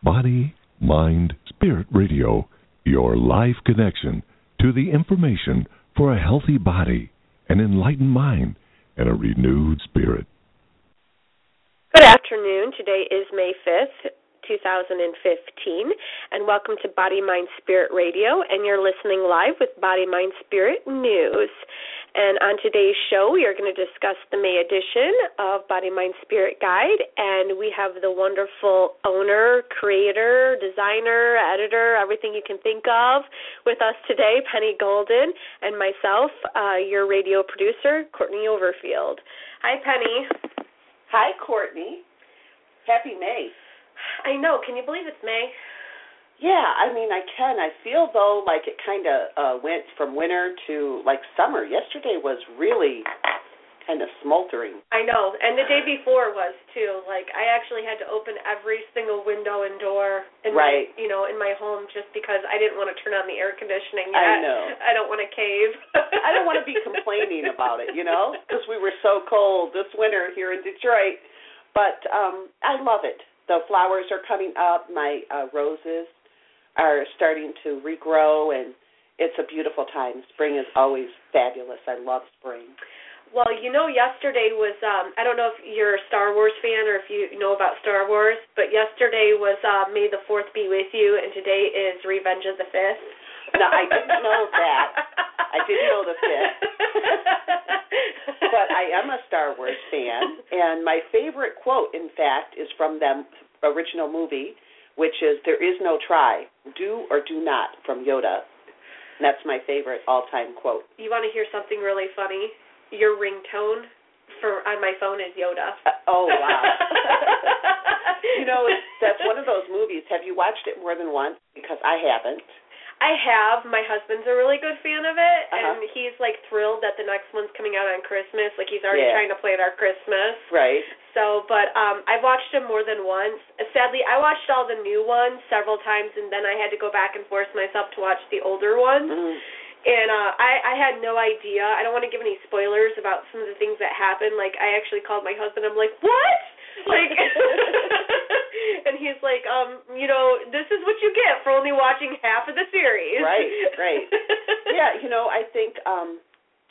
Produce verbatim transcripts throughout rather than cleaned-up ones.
Body, Mind, Spirit Radio, your life connection to the information for a healthy body, an enlightened mind, and a renewed spirit. Good afternoon. Today is May fifth, two thousand fifteen, and welcome to Body, Mind, Spirit Radio, and you're listening live with Body, Mind, Spirit News. And on today's show, we are going to discuss the May edition of Body, Mind, Spirit Guide, and we have the wonderful owner, creator, designer, editor, everything you can think of with us today, Penny Golden, and myself, uh, your radio producer, Courtney Overfield. Hi, Penny. Hi, Courtney. Happy May. I know. Can you believe it's May? Yeah, I mean, I can. I feel, though, like it kind of uh, went from winter to, like, summer. Yesterday was really kind of smoldering. I know, and the day before was, too. Like, I actually had to open every single window and door in right. my, you know, in my home just because I didn't want to turn on the air conditioning yet. I know. I don't want to cave. I don't want to be complaining about it, you know, because we were so cold this winter here in Detroit. But um, I love it. The flowers are coming up. My uh, roses are starting to regrow, and it's a beautiful time. Spring is always fabulous. I love spring. Well, you know, yesterday was, um, I don't know if you're a Star Wars fan or if you know about Star Wars, but yesterday was uh, May the fourth be with you, and today is Revenge of the fifth. No, I didn't know that. I didn't know the fifth. But I am a Star Wars fan, and my favorite quote, in fact, is from the original movie, which is, "There is no try, do or do not," from Yoda. And that's my favorite all-time quote. You want to hear something really funny? Your ringtone for on my phone is Yoda. Uh, oh, wow. You know, it's, that's one of those movies. Have you watched it more than once? Because I haven't. I have. My husband's a really good fan of it, uh-huh. and he's, like, thrilled that the next one's coming out on Christmas. Like, he's already yeah. trying to play it our Christmas. Right. So, but um, I've watched him more than once. Sadly, I watched all the new ones several times, and then I had to go back and force myself to watch the older ones. Mm. And uh, I, I had no idea. I don't want to give any spoilers about some of the things that happened. Like, I actually called my husband. I'm like, what? Like, and he's like, um, you know, this is what you get for only watching half of the series. Right, right. Yeah, you know, I think um,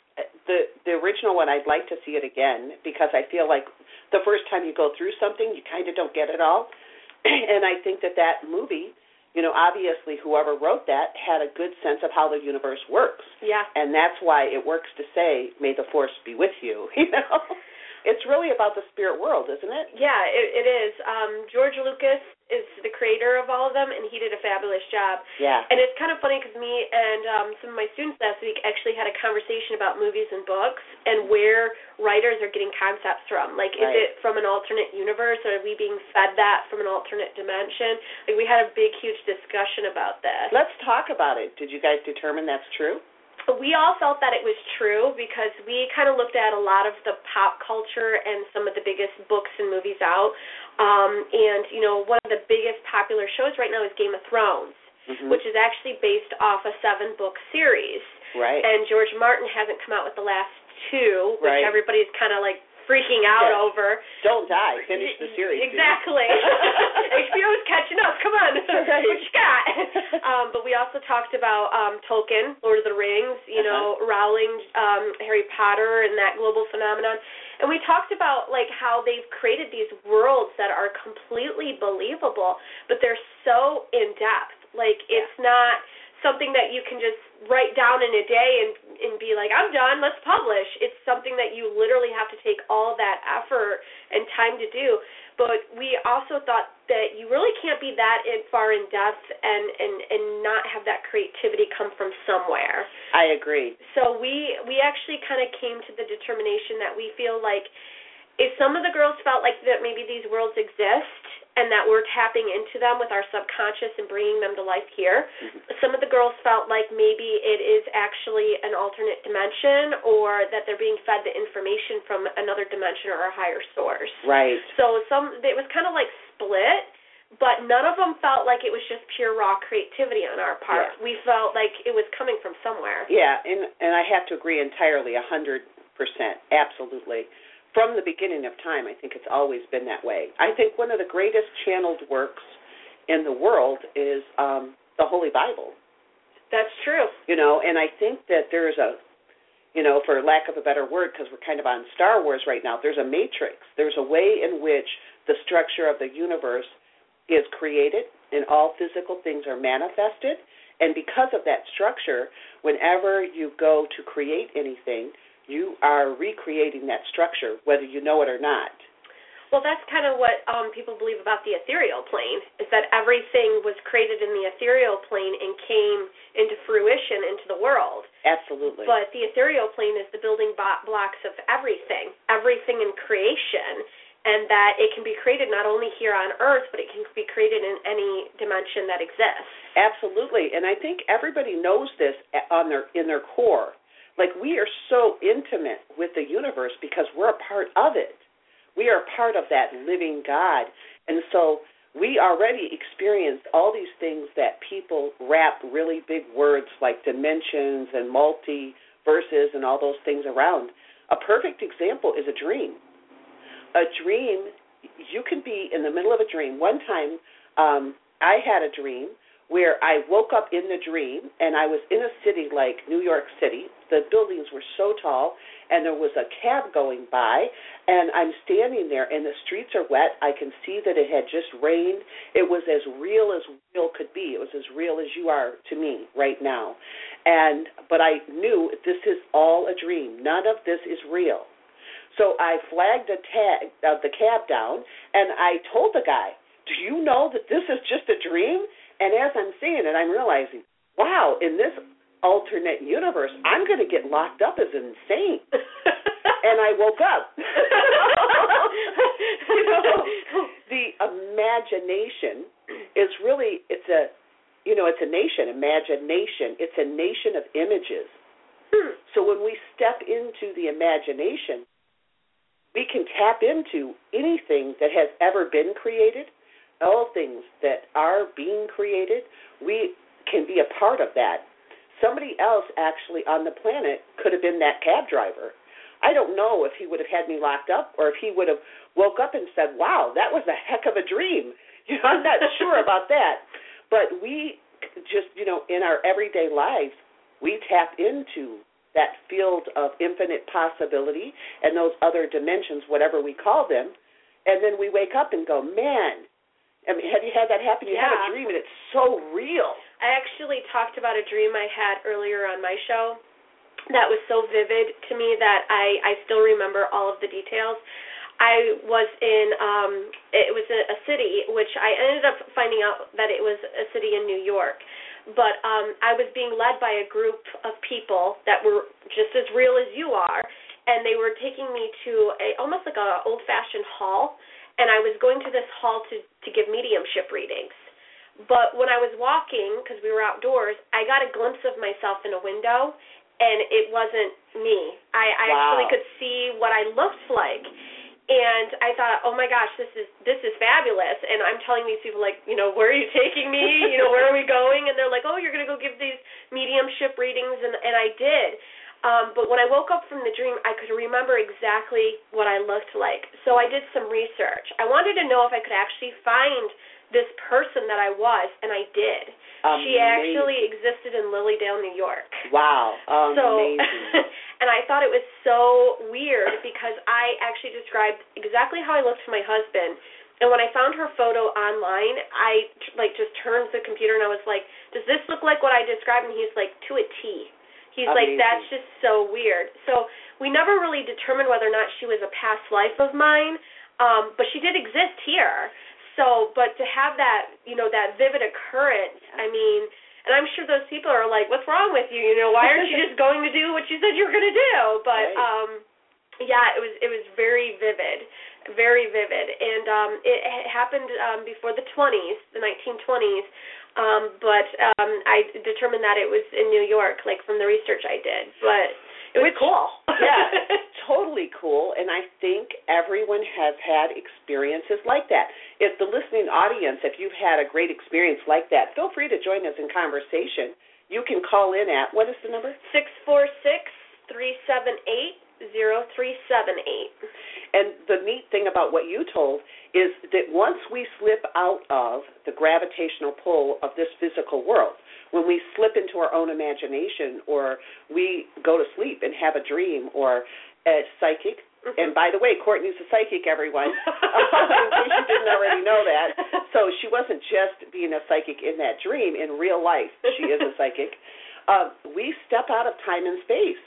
the the original one, I'd like to see it again because I feel like the first time you go through something, you kind of don't get it all. And I think that that movie, you know, obviously whoever wrote that had a good sense of how the universe works. Yeah. And that's why it works to say, "May the force be with you," you know. It's really about the spirit world, isn't it? Yeah, it, it is. Um, George Lucas is the creator of all of them, and he did a fabulous job. Yeah. And it's kind of funny because me and um, some of my students last week actually had a conversation about movies and books and where writers are getting concepts from. Like, right. is it from an alternate universe, or are we being fed that from an alternate dimension? Like, we had a big, huge discussion about this. Let's talk about it. Did you guys determine that's true? We all felt that it was true because we kind of looked at a lot of the pop culture and some of the biggest books and movies out. Um, and, you know, one of the biggest popular shows right now is Game of Thrones, mm-hmm. which is actually based off a seven-book series. Right. And George Martin hasn't come out with the last two, which right. everybody's kind of like freaking out yes. over. Don't die. Finish the series. Exactly. H B O is catching up. Come on. Right. What you got? Um, but we also talked about um, Tolkien, Lord of the Rings, you uh-huh. know, Rowling, um, Harry Potter, and that global phenomenon. And we talked about, like, how they've created these worlds that are completely believable, but they're so in-depth. Like, it's yeah. not something that you can just write down in a day and, and be like, I'm done, let's publish. It's something that you literally have to take all that effort and time to do. But we also thought that you really can't be that in, far in depth and, and, and not have that creativity come from somewhere. I agree. So we, we actually kind of came to the determination that we feel like if some of the girls felt like that maybe these worlds exist and that we're tapping into them with our subconscious and bringing them to life here, mm-hmm. some of the girls felt like maybe it is actually an alternate dimension or that they're being fed the information from another dimension or a higher source. Right. So some it was kind of like split, but none of them felt like it was just pure raw creativity on our part. Yeah. We felt like it was coming from somewhere. Yeah, and, and I have to agree entirely, one hundred percent, absolutely. From the beginning of time, I think it's always been that way. I think one of the greatest channeled works in the world is um, the Holy Bible. That's true. You know, and I think that there's a, you know, for lack of a better word, because we're kind of on Star Wars right now, there's a matrix. There's a way in which the structure of the universe is created and all physical things are manifested. And because of that structure, whenever you go to create anything, you are recreating that structure, whether you know it or not. Well, that's kind of what um, people believe about the ethereal plane, is that everything was created in the ethereal plane and came into fruition into the world. Absolutely. But the ethereal plane is the building blocks of everything, everything in creation, and that it can be created not only here on Earth, but it can be created in any dimension that exists. Absolutely, and I think everybody knows this on their in their core. Like, we are so intimate with the universe because we're a part of it. We are part of that living God. And so we already experienced all these things that people wrap really big words like dimensions and multiverses and all those things around. A perfect example is a dream. A dream, you can be in the middle of a dream. One time um, I had a dream where I woke up in the dream, and I was in a city like New York City. The buildings were so tall, and there was a cab going by, and I'm standing there, and the streets are wet. I can see that it had just rained. It was as real as real could be. It was as real as you are to me right now. And but I knew this is all a dream. None of this is real. So I flagged the, tag, uh, the cab down, and I told the guy, do you know that this is just a dream? And as I'm saying it, I'm realizing, wow, in this alternate universe, I'm going to get locked up as insane. And I woke up. You know, the imagination is really, it's a, you know, it's a nation, imagination. It's a nation of images. Hmm. So when we step into the imagination, we can tap into anything that has ever been created, all things that are being created. We can be a part of that. Somebody else actually on the planet could have been that cab driver. I don't know if he would have had me locked up or if he would have woke up and said, wow, that was a heck of a dream. You know, I'm not sure about that. But we just, you know, in our everyday lives, we tap into that field of infinite possibility and those other dimensions, whatever we call them, and then we wake up and go, man, I mean, have you had that happen? You yeah. have a dream, and it's so real. I actually talked about a dream I had earlier on my show that was so vivid to me that I, I still remember all of the details. I was in, um, it was a, a city, which I ended up finding out that it was a city in New York. But um, I was being led by a group of people that were just as real as you are, and they were taking me to a almost like a old-fashioned hall, and I was going to this hall to, to give mediumship readings. But when I was walking, because we were outdoors, I got a glimpse of myself in a window, and it wasn't me. I, I wow. actually could see what I looked like. And I thought, oh my gosh, this is this is fabulous. And I'm telling these people, like, you know, where are you taking me? You know, where are we going? And they're like, oh, you're going to go give these mediumship readings. And, and I did. Um, but when I woke up from the dream, I could remember exactly what I looked like. So I did some research. I wanted to know if I could actually find this person that I was, and I did. Amazing. She actually existed in Lilydale, New York. Wow. Amazing. So, and I thought it was so weird because I actually described exactly how I looked to my husband. And when I found her photo online, I like just turned to the computer and I was like, does this look like what I described? And he's like, to a T. He's Amazing. like, that's just so weird. So we never really determined whether or not she was a past life of mine, um, but she did exist here. So, but to have that, you know, that vivid occurrence, I mean, and I'm sure those people are like, what's wrong with you? You know, why aren't you just going to do what you said you were going to do? But, right. um, yeah, it was it was very vivid, very vivid. And um, it, it happened um, before the twenties, the nineteen twenties, um, but um, I determined that it was in New York, like from the research I did. But it was Which, cool. Yeah, totally cool, and I think everyone has had experiences like that. If the listening audience, if you've had a great experience like that, feel free to join us in conversation. You can call in at, what is the number? six four six, three seven eight, zero three seven eight. And the neat thing about what you told is that once we slip out of the gravitational pull of this physical world, when we slip into our own imagination or we go to sleep and have a dream or a psychic, mm-hmm. and by the way, Courtney's a psychic, everyone, in case you didn't already know that. So she wasn't just being a psychic in that dream. In real life, she is a psychic. Uh, we step out of time and space.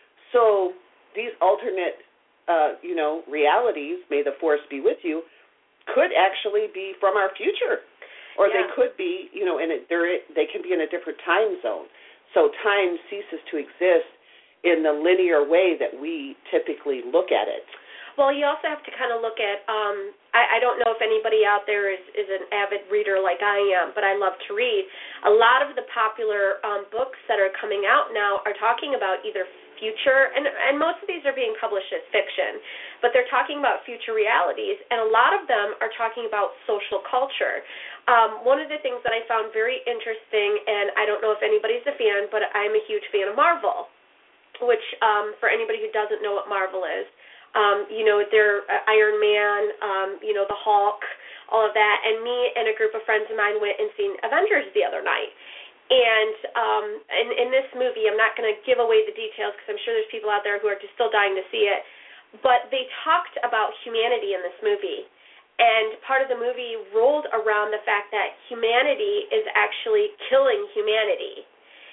So these alternate, uh, you know, realities, may the force be with you, could actually be from our future. Or yeah. they could be, you know, in a, they can be in a different time zone. So time ceases to exist in the linear way that we typically look at it. Well, you also have to kind of look at, um, I, I don't know if anybody out there is, is an avid reader like I am, but I love to read. A lot of the popular um, books that are coming out now are talking about either future, and, and most of these are being published as fiction, but they're talking about future realities, and a lot of them are talking about social culture. Um, one of the things that I found very interesting, and I don't know if anybody's a fan, but I'm a huge fan of Marvel, which um, for anybody who doesn't know what Marvel is, um, you know, they're uh, Iron Man, um, you know, the Hulk, all of that, and me and a group of friends of mine went and seen Avengers the other night. And um, in, in this movie, I'm not going to give away the details because I'm sure there's people out there who are just still dying to see it, but they talked about humanity in this movie. And part of the movie rolled around the fact that humanity is actually killing humanity.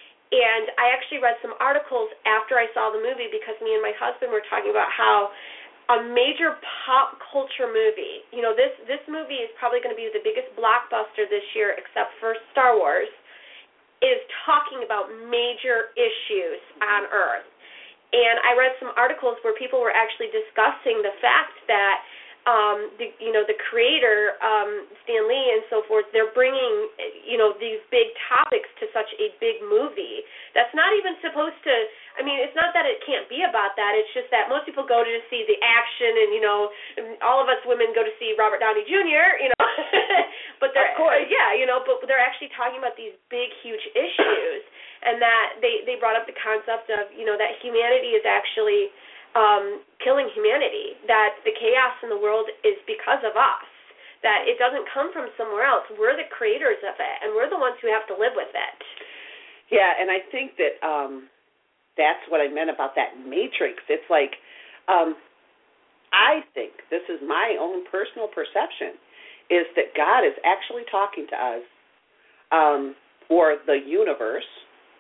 And I actually read some articles after I saw the movie because me and my husband were talking about how a major pop culture movie, you know, this, this movie is probably going to be the biggest blockbuster this year except for Star Wars, is talking about major issues on Earth. And I read some articles where people were actually discussing the fact that, um, the, you know, the creator, um, Stan Lee and so forth, they're bringing, you know, these big topics to such a big movie that's not even supposed to, I mean, it's not that it can't be about that. It's just that most people go to see the action and, you know, all of us women go to see Robert Downey Junior, you know. But they're, of course. yeah, you know, but they're actually talking about these big, huge issues, and that they, they brought up the concept of, you know, that humanity is actually um, killing humanity, that the chaos in the world is because of us, that it doesn't come from somewhere else. We're the creators of it, and we're the ones who have to live with it. Yeah, and I think that um, that's what I meant about that matrix. It's like, um, I think, this is my own personal perception, is that God is actually talking to us, um, or the universe,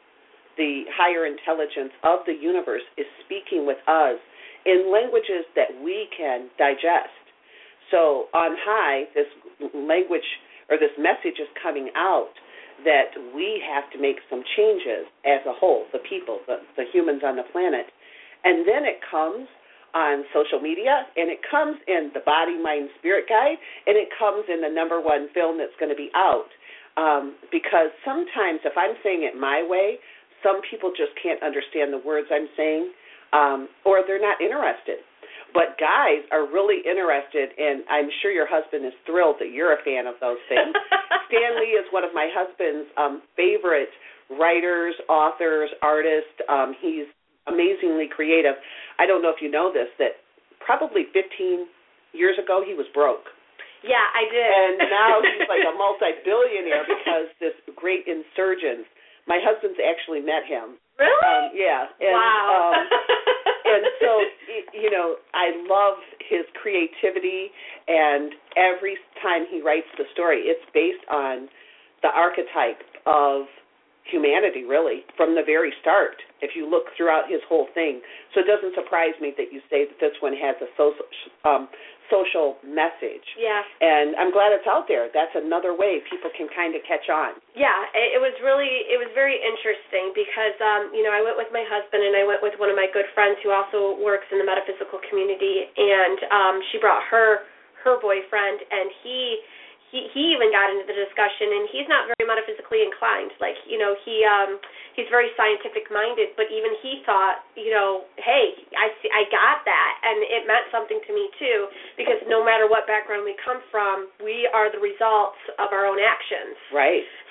the higher intelligence of the universe is speaking with us in languages that we can digest. So on high, this language or this message is coming out that we have to make some changes as a whole, the people, the, the humans on the planet. And then it comes on social media, and it comes in the Body, Mind, Spirit Guide, and it comes in the number one film that's going to be out. Um, because sometimes if I'm saying it my way, some people just can't understand the words I'm saying, um, or they're not interested. But guys are really interested, and I'm sure your husband is thrilled that you're a fan of those things. Stan Lee is one of my husband's um, favorite writers, authors, artists. Um, he's amazingly creative. I don't know if you know this, that probably fifteen years ago he was broke. Yeah, I did. And now he's like a multi-billionaire because this great insurgent. My husband's actually met him. Really? Um, yeah. And, wow. Um, and so, you know, I love his creativity, and every time he writes the story, it's based on the archetype of humanity, really, from the very start, if you look throughout his whole thing. So it doesn't surprise me that you say that this one has a social, um, social message. Yeah. And I'm glad it's out there. That's another way people can kind of catch on. Yeah, it was really, it was very interesting because, um, you know, I went with my husband and I went with one of my good friends who also works in the metaphysical community, and um, she brought her, her boyfriend, and he... He he even got into the discussion, and he's not very metaphysically inclined. Like, you know, he um he's very scientific minded, but even he thought, you know, hey, I see, I got that, and it meant something to me too, because no matter what background we come from, we are the results of our own actions. Right.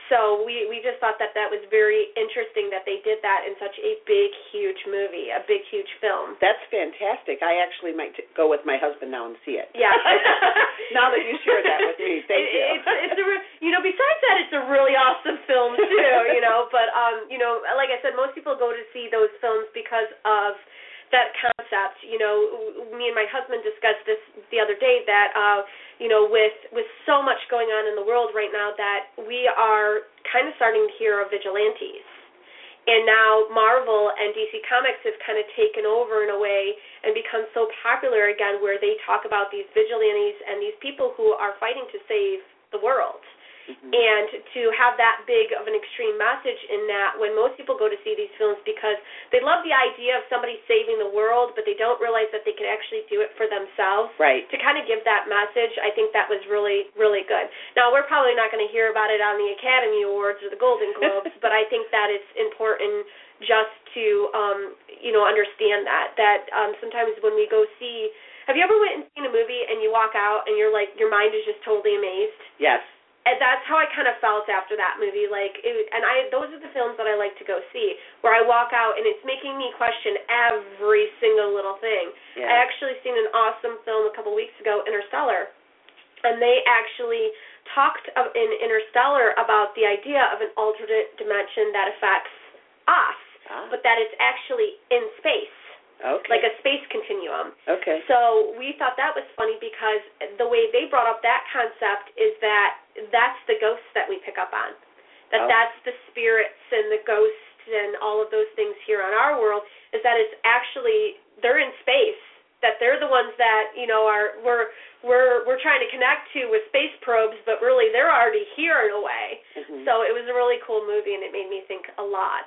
so we, we just thought that that was very interesting that they did that in such a big, huge movie, a big, huge film. That's fantastic. I actually might t- go with my husband now and see it. Yeah. Now that you shared that with me, thank it, you. It's, it's a, you know, besides that, it's a really awesome film too. You know, but um, you know, like I said, most people go to see those films because of that concept. You know, me and my husband discussed this the other day that, uh, you know, with with so much going on in the world right now, that we are kind of starting to hear of vigilantes. And now Marvel and D C Comics have kind of taken over in a way and become so popular again, where they talk about these vigilantes and these people who are fighting to save the world. Mm-hmm. And to have that big of an extreme message in that, when most people go to see these films because they love the idea of somebody saving the world, but they don't realize that they can actually do it for themselves. Right. To kind of give that message, I think that was really, really good. Now, we're probably not going to hear about it on the Academy Awards or the Golden Globes, but I think that it's important just to, um, you know, understand that, that um, sometimes when we go see, have you ever went and seen a movie and you walk out and you're like, your mind is just totally amazed? Yes. And that's how I kind of felt after that movie. Like, it, and I, those are the films that I like to go see, where I walk out and it's making me question every single little thing. Yeah. I actually seen an awesome film a couple weeks ago, Interstellar, and they actually talked of, in Interstellar about the idea of an alternate dimension that affects us, ah. but that it's actually in space. Okay. Like a space continuum. Okay. So we thought that was funny because the way they brought up that concept is that that's the ghosts that we pick up on. That oh. that's the spirits and the ghosts and all of those things here on our world, is that it's actually, they're in space, that they're the ones that, you know, are we're we're we're trying to connect to with space probes, but really they're already here in a way. Mm-hmm. So it was a really cool movie, and it made me think a lot.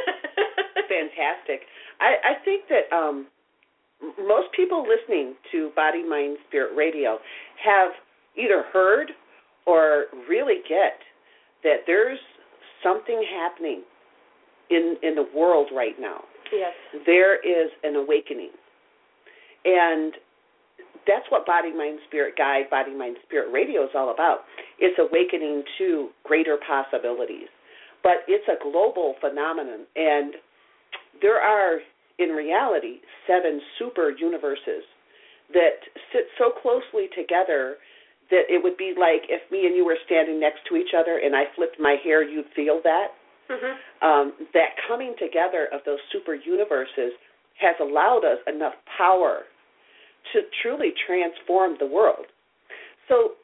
Fantastic. I, I think that um, most people listening to Body, Mind, Spirit Radio have either heard or really get that there's something happening in in the world right now. Yes. There is an awakening. And that's what Body, Mind, Spirit Guide, Body, Mind, Spirit Radio is all about. It's awakening to greater possibilities. But it's a global phenomenon, and there are, in reality, seven super universes that sit so closely together that it would be like if me and you were standing next to each other and I flipped my hair, you'd feel that. Mm-hmm. Um, that coming together of those super universes has allowed us enough power to truly transform the world. So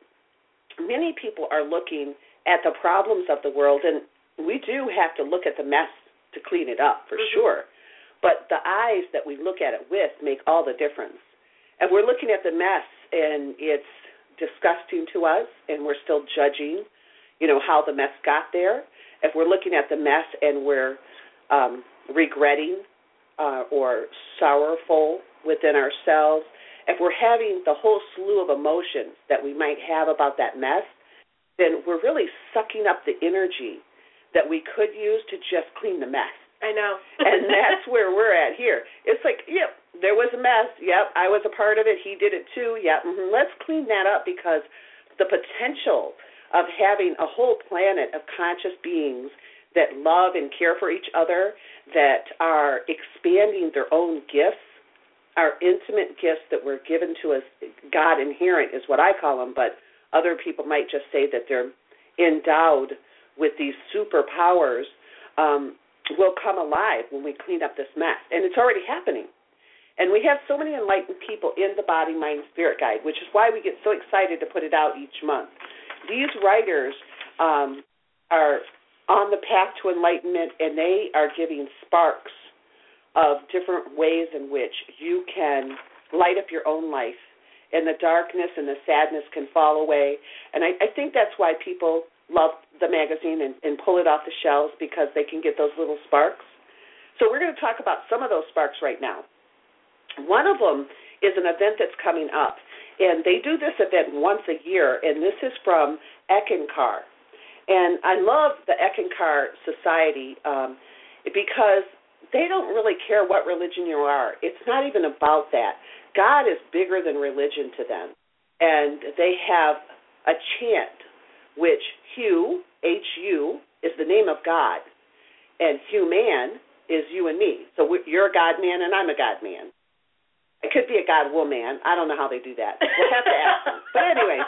many people are looking at the problems of the world, and we do have to look at the mess to clean it up, for mm-hmm. sure. But the eyes that we look at it with make all the difference. And we're looking at the mess, and it's disgusting to us, and we're still judging, you know, how the mess got there. If we're looking at the mess and we're um, regretting uh, or sorrowful within ourselves, if we're having the whole slew of emotions that we might have about that mess, then we're really sucking up the energy that we could use to just clean the mess. I know. And that's where we're at here. It's like, yep, there was a mess. Yep, I was a part of it. He did it too. Yep, mm-hmm. Let's clean that up, because the potential of having a whole planet of conscious beings that love and care for each other, that are expanding their own gifts, our intimate gifts that were given to us, God inherent is what I call them, but other people might just say that they're endowed with these superpowers, um, will come alive when we clean up this mess. And it's already happening. And we have so many enlightened people in the Body, Mind, Spirit Guide, which is why we get so excited to put it out each month. These writers um, are on the path to enlightenment, and they are giving sparks of different ways in which you can light up your own life, and the darkness and the sadness can fall away. And I, I think that's why people love the magazine and, and pull it off the shelves, because they can get those little sparks. So we're going to talk about some of those sparks right now. One of them is an event that's coming up, and they do this event once a year, and this is from Eckankar. And I love the Eckankar Society um, because they don't really care what religion you are. It's not even about that. God is bigger than religion to them. And they have a chant, which Hu, H U, God, and human is you and me. So we, you're a God man and I'm a God man. It could be a God woman. I don't know how they do that. We'll have to ask them. But anyway,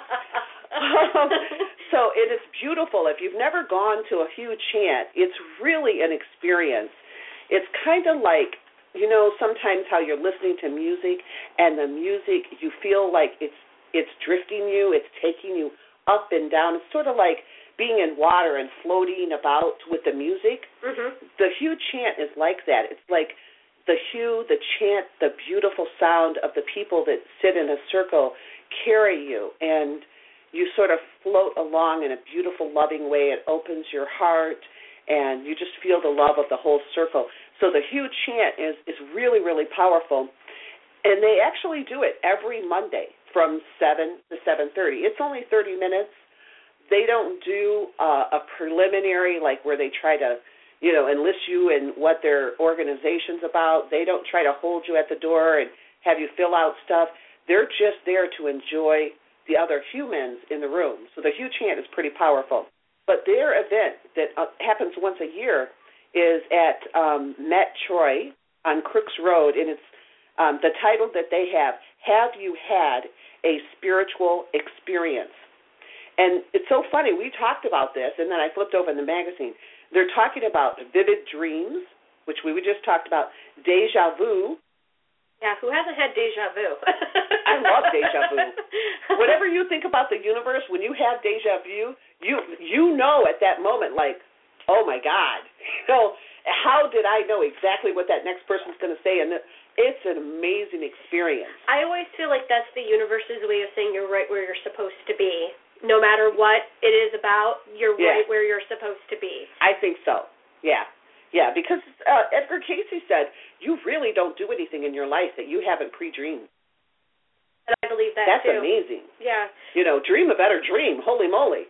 um, so it is beautiful. If you've never gone to a Hue chant, it's really an experience. It's kind of like, you know, sometimes how you're listening to music and the music, you feel like it's it's drifting you, it's taking you up and down. It's sort of like being in water and floating about with the music. Mm-hmm. The Hue chant is like that. It's like the hue, the chant, the beautiful sound of the people that sit in a circle carry you, and you sort of float along in a beautiful, loving way. It opens your heart, and you just feel the love of the whole circle. So the Hue chant is, is really, really powerful, and they actually do it every Monday from seven to seven thirty. It's only thirty minutes. They don't do uh, a preliminary, like where they try to, you know, enlist you in what their organization's about. They don't try to hold you at the door and have you fill out stuff. They're just there to enjoy the other humans in the room. So the Hue chant is pretty powerful. But their event that uh, happens once a year is at um, Met Troy on Crooks Road, and it's um, the title that they have, Have You Had a Spiritual Experience? And it's so funny. We talked about this, and then I flipped over in the magazine. They're talking about vivid dreams, which we just talked about, deja vu. Yeah, who hasn't had deja vu? I love deja vu. Whatever you think about the universe, when you have deja vu, you you know at that moment, like, oh, my God. You know, how did I know exactly what that next person's going to say? And it's an amazing experience. I always feel like that's the universe's way of saying you're right where you're supposed to be. No matter what it is about, you're yeah. right where you're supposed to be. I think so, yeah. Yeah, because uh, Edgar Cayce said, you really don't do anything in your life that you haven't pre-dreamed. And I believe that, That's too. That's amazing. Yeah. You know, dream a better dream. Holy moly.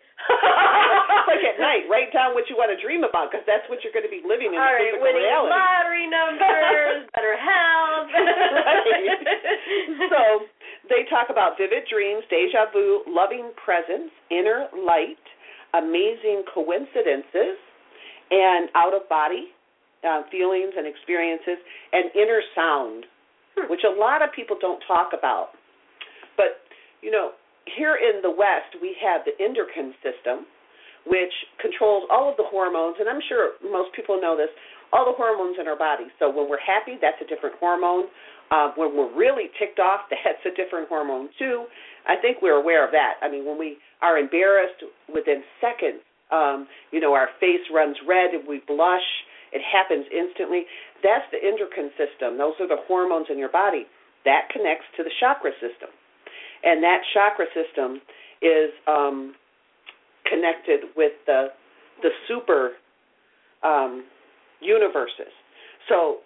Like at night, write down what you want to dream about, because that's what you're going to be living in All the right, physical winning reality. lottery numbers, better health. Right. So they talk about vivid dreams, deja vu, loving presence, inner light, amazing coincidences, and out-of-body uh, feelings and experiences, and inner sound, hmm. which a lot of people don't talk about. But, you know, here in the West, we have the endocrine system, which controls all of the hormones, and I'm sure most people know this, all the hormones in our body. So when we're happy, that's a different hormone. Uh, when we're really ticked off, that's a different hormone too. I think we're aware of that. I mean, when we are embarrassed, within seconds, um, you know, our face runs red and we blush. It happens instantly. That's the endocrine system. Those are the hormones in your body. That connects to the chakra system. And that chakra system is um, connected with the the super um, universes. So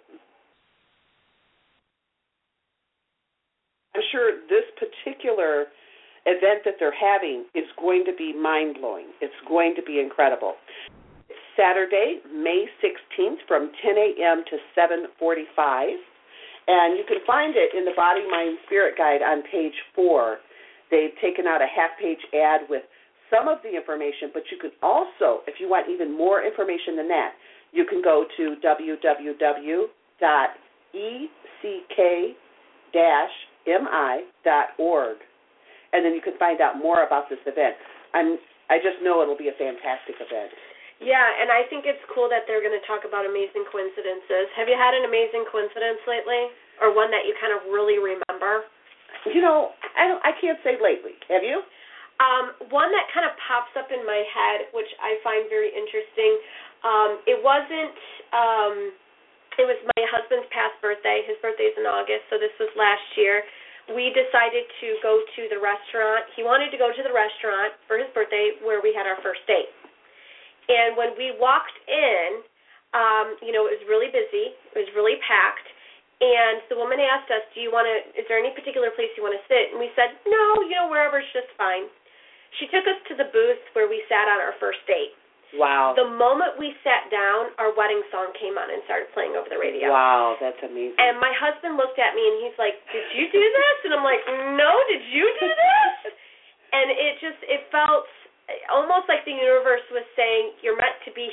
I'm sure this particular event that they're having is going to be mind-blowing. It's going to be incredible. It's Saturday, May sixteenth from ten a.m. to seven forty-five. And you can find it in the Body, Mind, Spirit Guide on page four. They've taken out a half-page ad with some of the information, but you can also, if you want even more information than that, you can go to w w w dot e c k dash m i dot org, and then you can find out more about this event. I'm, I just know it'll be a fantastic event. Yeah, and I think it's cool that they're going to talk about amazing coincidences. Have you had an amazing coincidence lately, or one that you kind of really remember? You know, I don't. I can't say lately. Have you? Um, one that kind of pops up in my head, which I find very interesting. Um, it wasn't. Um, it was my husband's past birthday. His birthday's in August, so this was last year. We decided to go to the restaurant. He wanted to go to the restaurant for his birthday where we had our first date. And when we walked in, um, you know, it was really busy. It was really packed. And the woman asked us, do you want to, is there any particular place you want to sit? And we said, no, you know, wherever's just fine. She took us to the booth where we sat on our first date. Wow. The moment we sat down, our wedding song came on and started playing over the radio. Wow, that's amazing. And my husband looked at me and he's like, did you do this? And I'm like, no, did you do this? And it just, it felt almost like the universe was saying, you're meant to be here together.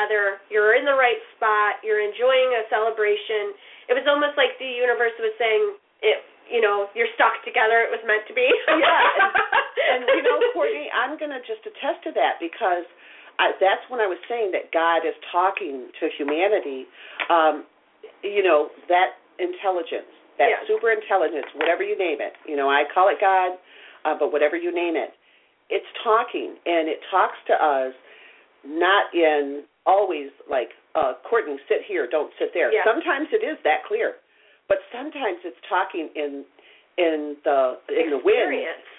together. You're in the right spot. You're enjoying a celebration. It was almost like the universe was saying, "If you know you're stuck together, it was meant to be." Yeah, and, and you know, Courtney, I'm going to just attest to that because I, that's when I was saying that God is talking to humanity. Um, you know, that intelligence, that yeah. super intelligence, whatever you name it. You know, I call it God, uh, but whatever you name it, it's talking, and it talks to us not in always like, uh, Courtney, sit here, don't sit there. Yeah. Sometimes it is that clear, but sometimes it's talking in in the in the wind,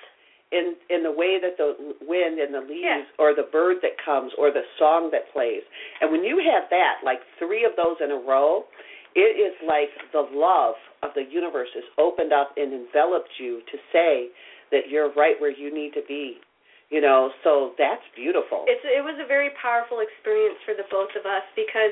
in in the way that the wind and the leaves, yeah. or the bird that comes, or the song that plays. And when you have that, like three of those in a row, it is like the love of the universe is opened up and enveloped you to say that you're right where you need to be. You know, so that's beautiful. It's, it was a very powerful experience for the both of us because,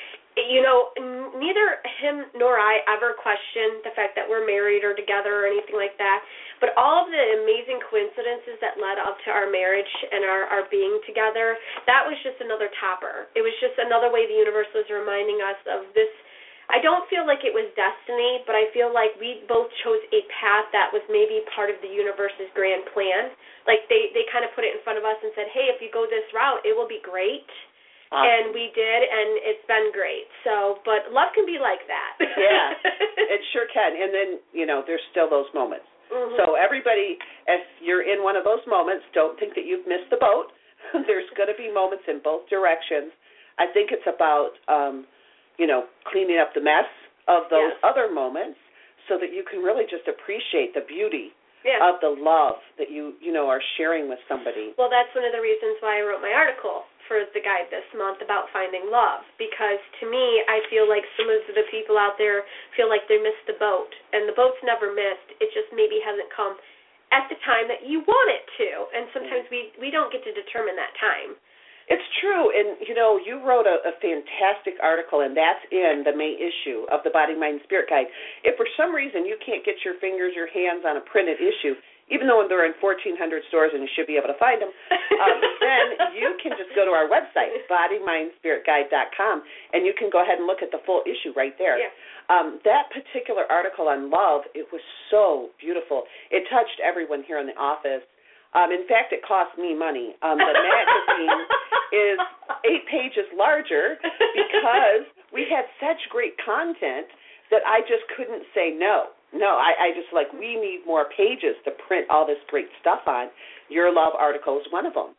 you know, neither him nor I ever questioned the fact that we're married or together or anything like that. But all of the amazing coincidences that led up to our marriage and our, our being together, that was just another topper. It was just another way the universe was reminding us of this. I don't feel like it was destiny, but I feel like we both chose a path that was maybe part of the universe's grand plan. Like they, they kind of put it in front of us and said, hey, if you go this route, it will be great. Awesome. And we did, and it's been great. So, but love can be like that. Yeah, it sure can. And then, you know, there's still those moments. Mm-hmm. So everybody, if you're in one of those moments, don't think that you've missed the boat. There's going to be moments in both directions. I think it's about, um, you know, cleaning up the mess of those yes. other moments so that you can really just appreciate the beauty yeah. of the love that you, you know, are sharing with somebody. Well, that's one of the reasons why I wrote my article for the guide this month about finding love, because to me, I feel like some of the people out there feel like they missed the boat, and the boat's never missed. It just maybe hasn't come at the time that you want it to, and sometimes we, we don't get to determine that time. It's true, and, you know, you wrote a, a fantastic article, and that's in the May issue of the Body, Mind, Spirit Guide. If for some reason you can't get your fingers, your hands on a printed issue, even though they're in fourteen hundred stores and you should be able to find them, um, then you can just go to our website, body mind spirit guide dot com, and you can go ahead and look at the full issue right there. Yeah. Um, that particular article on love, it was so beautiful. It touched everyone here in the office. Um, in fact, it cost me money. Um, the magazine is eight pages larger because we had such great content that I just couldn't say no. No, I, I just like, we need more pages to print all this great stuff on. Your love article is one of them.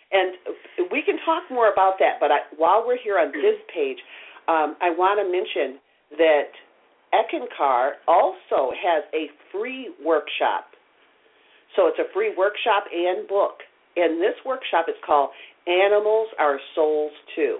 And we can talk more about that, but I, while we're here on this page, um, I want to mention that Eckankar also has a free workshop. So it's a free workshop and book. And this workshop is called Animals Are Souls Too.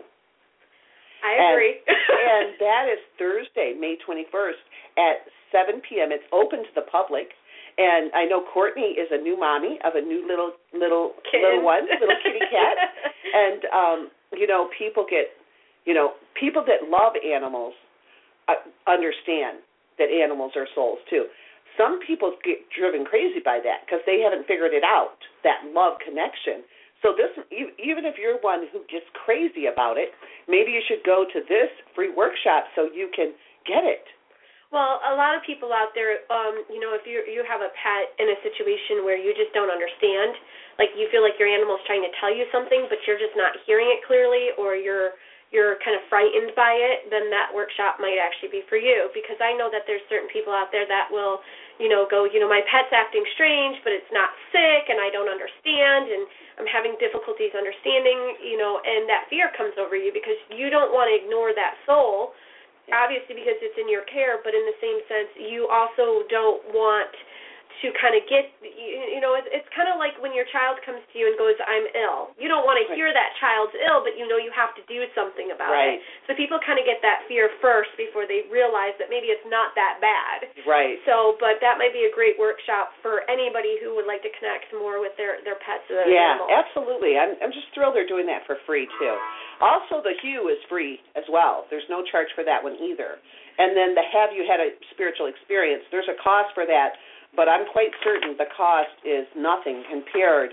I agree. And, and that is Thursday, May twenty-first at seven p.m. It's open to the public. And I know Courtney is a new mommy of a new little little Kitten. little one, little kitty cat. And um, you know, people get, you know, people that love animals uh, understand that animals are souls too. Some people get driven crazy by that because they haven't figured it out, that love connection. So this, even if you're one who gets crazy about it, maybe you should go to this free workshop so you can get it. Well, a lot of people out there, um, you know, if you you have a pet in a situation where you just don't understand, like you feel like your animal's trying to tell you something, but you're just not hearing it clearly, or you're you're kind of frightened by it, then that workshop might actually be for you. Because I know that there's certain people out there that will, you know, go, you know, my pet's acting strange, but it's not sick, and I don't understand, and I'm having difficulties understanding, you know, and that fear comes over you because you don't want to ignore that soul, obviously because it's in your care, but in the same sense, you also don't want to kind of get, you, you know, it's, it's kind of like when your child comes to you and goes, I'm ill. You don't want to hear that child's ill, but you know you have to do something about right. it. So people kind of get that fear first before they realize that maybe it's not that bad. Right. So, but that might be a great workshop for anybody who would like to connect more with their, their pets or their yeah, animals. Yeah, absolutely. I'm, I'm just thrilled they're doing that for free, too. Also, the Hue is free as well. There's no charge for that one either. And then the Have You Had a Spiritual Experience, there's a cost for that, but I'm quite certain the cost is nothing compared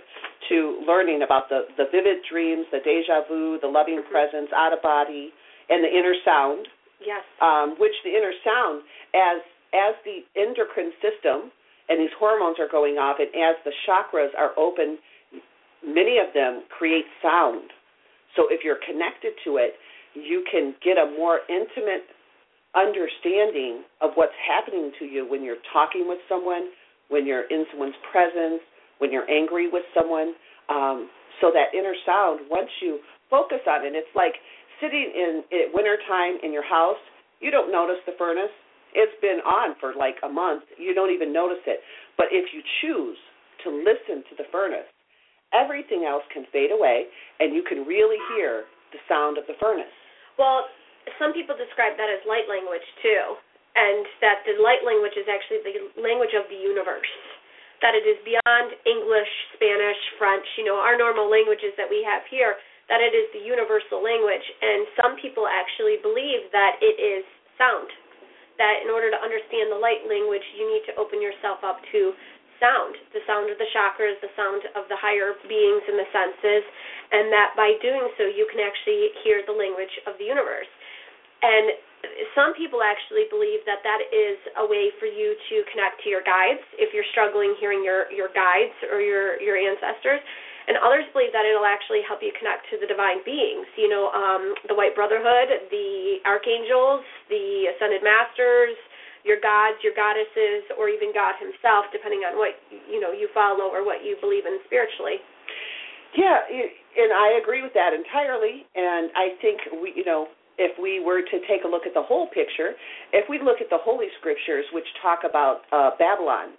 to learning about the, the vivid dreams, the deja vu, the loving mm-hmm. presence, out of body, and the inner sound. Yes. Um, which the inner sound, as as the endocrine system and these hormones are going off, and as the chakras are open, many of them create sound. So if you're connected to it, you can get a more intimate understanding of what's happening to you when you're talking with someone, when you're in someone's presence, when you're angry with someone. Um, so that inner sound, once you focus on it, it's like sitting in at wintertime in your house. You don't notice the furnace. It's been on for like a month. You don't even notice it. But if you choose to listen to the furnace, everything else can fade away, and you can really hear the sound of the furnace. Well, some people describe that as light language, too, and that the light language is actually the language of the universe, that it is beyond English, Spanish, French, you know, our normal languages that we have here, that it is the universal language. And some people actually believe that it is sound, that in order to understand the light language, you need to open yourself up to sound, the sound of the chakras, the sound of the higher beings and the senses, and that by doing so, you can actually hear the language of the universe. And some people actually believe that that is a way for you to connect to your guides if you're struggling hearing your, your guides or your, your ancestors. And others believe that it'll actually help you connect to the divine beings, you know, um, the White Brotherhood, the archangels, the ascended masters, your gods, your goddesses, or even God himself, depending on what, you know, you follow or what you believe in spiritually. Yeah, and I agree with that entirely. And I think, we, you know, if we were to take a look at the whole picture, if we look at the Holy Scriptures, which talk about uh, Babylon,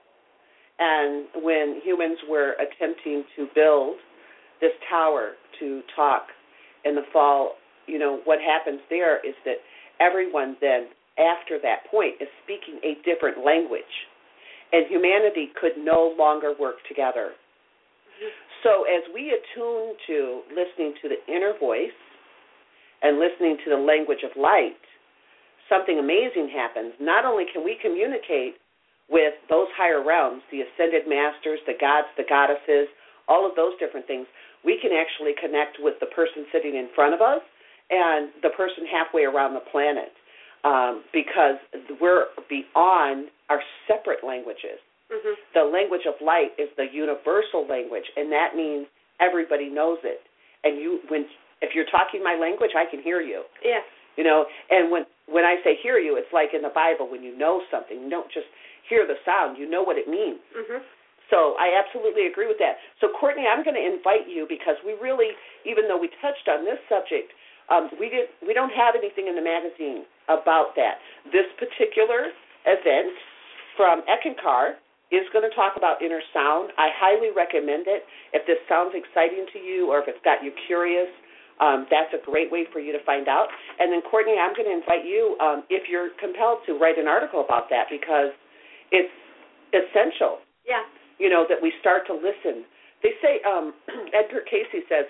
and when humans were attempting to build this tower to talk in the fall, you know, what happens there is that everyone then, after that point, is speaking a different language, and humanity could no longer work together. Mm-hmm. So as we attune to listening to the inner voice and listening to the language of light, something amazing happens. Not only can we communicate with those higher realms, the ascended masters, the gods, the goddesses, all of those different things, we can actually connect with the person sitting in front of us and the person halfway around the planet, um, because we're beyond our separate languages. Mm-hmm. The language of light is the universal language, and that means everybody knows it. And you, when if you're talking my language, I can hear you. Yeah. You know, and when when I say hear you, it's like in the Bible, when you know something, you don't just hear the sound, you know what it means. Mm-hmm. So I absolutely agree with that. So, Courtney, I'm going to invite you, because we really, even though we touched on this subject, um, we did we don't have anything in the magazine about that. This particular event from Eckankar is going to talk about inner sound. I highly recommend it. If this sounds exciting to you, or if it's got you curious, Um, that's a great way for you to find out. And then, Courtney, I'm going to invite you, um, if you're compelled to, write an article about that, because it's essential, yeah. you know, that we start to listen. They say, um, Edgar Cayce says,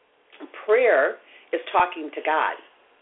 prayer is talking to God.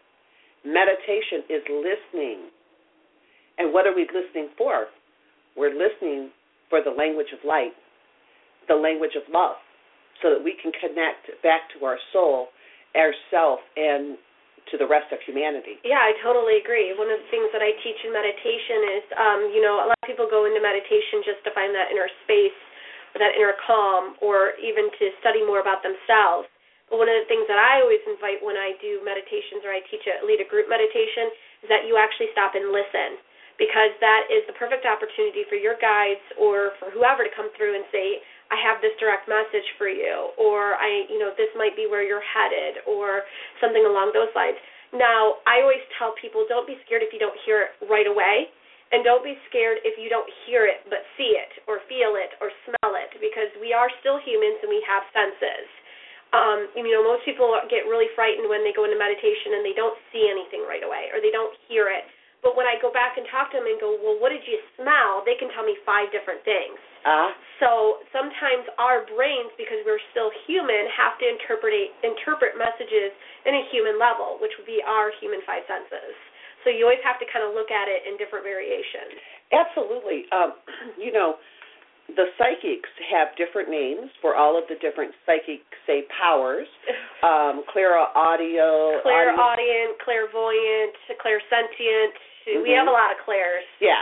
Meditation is listening. And what are we listening for? We're listening for the language of light, the language of love, so that we can connect back to our soul, ourself, and to the rest of humanity. Yeah, I totally agree. One of the things that I teach in meditation is, um, you know, a lot of people go into meditation just to find that inner space or that inner calm, or even to study more about themselves. But one of the things that I always invite when I do meditations, or I teach a lead a group meditation, is that you actually stop and listen, because that is the perfect opportunity for your guides or for whoever to come through and say, I have this direct message for you, or I, you know, this might be where you're headed, or something along those lines. Now, I always tell people, don't be scared if you don't hear it right away, and don't be scared if you don't hear it but see it or feel it or smell it, because we are still humans and we have senses. Um, you know, most people get really frightened when they go into meditation and they don't see anything right away, or they don't hear it. But when I go back and talk to them and go, well, what did you smell? They can tell me five different things. Uh, so sometimes our brains, because we're still human, have to interpret interpret messages in a human level, which would be our human five senses. So you always have to kind of look at it in different variations. Absolutely. Um, you know, the psychics have different names for all of the different psychic, say, powers. Um, clairaudio, clairaudient, clairvoyant, clairsentient. Mm-hmm. We have a lot of clairs. Yeah.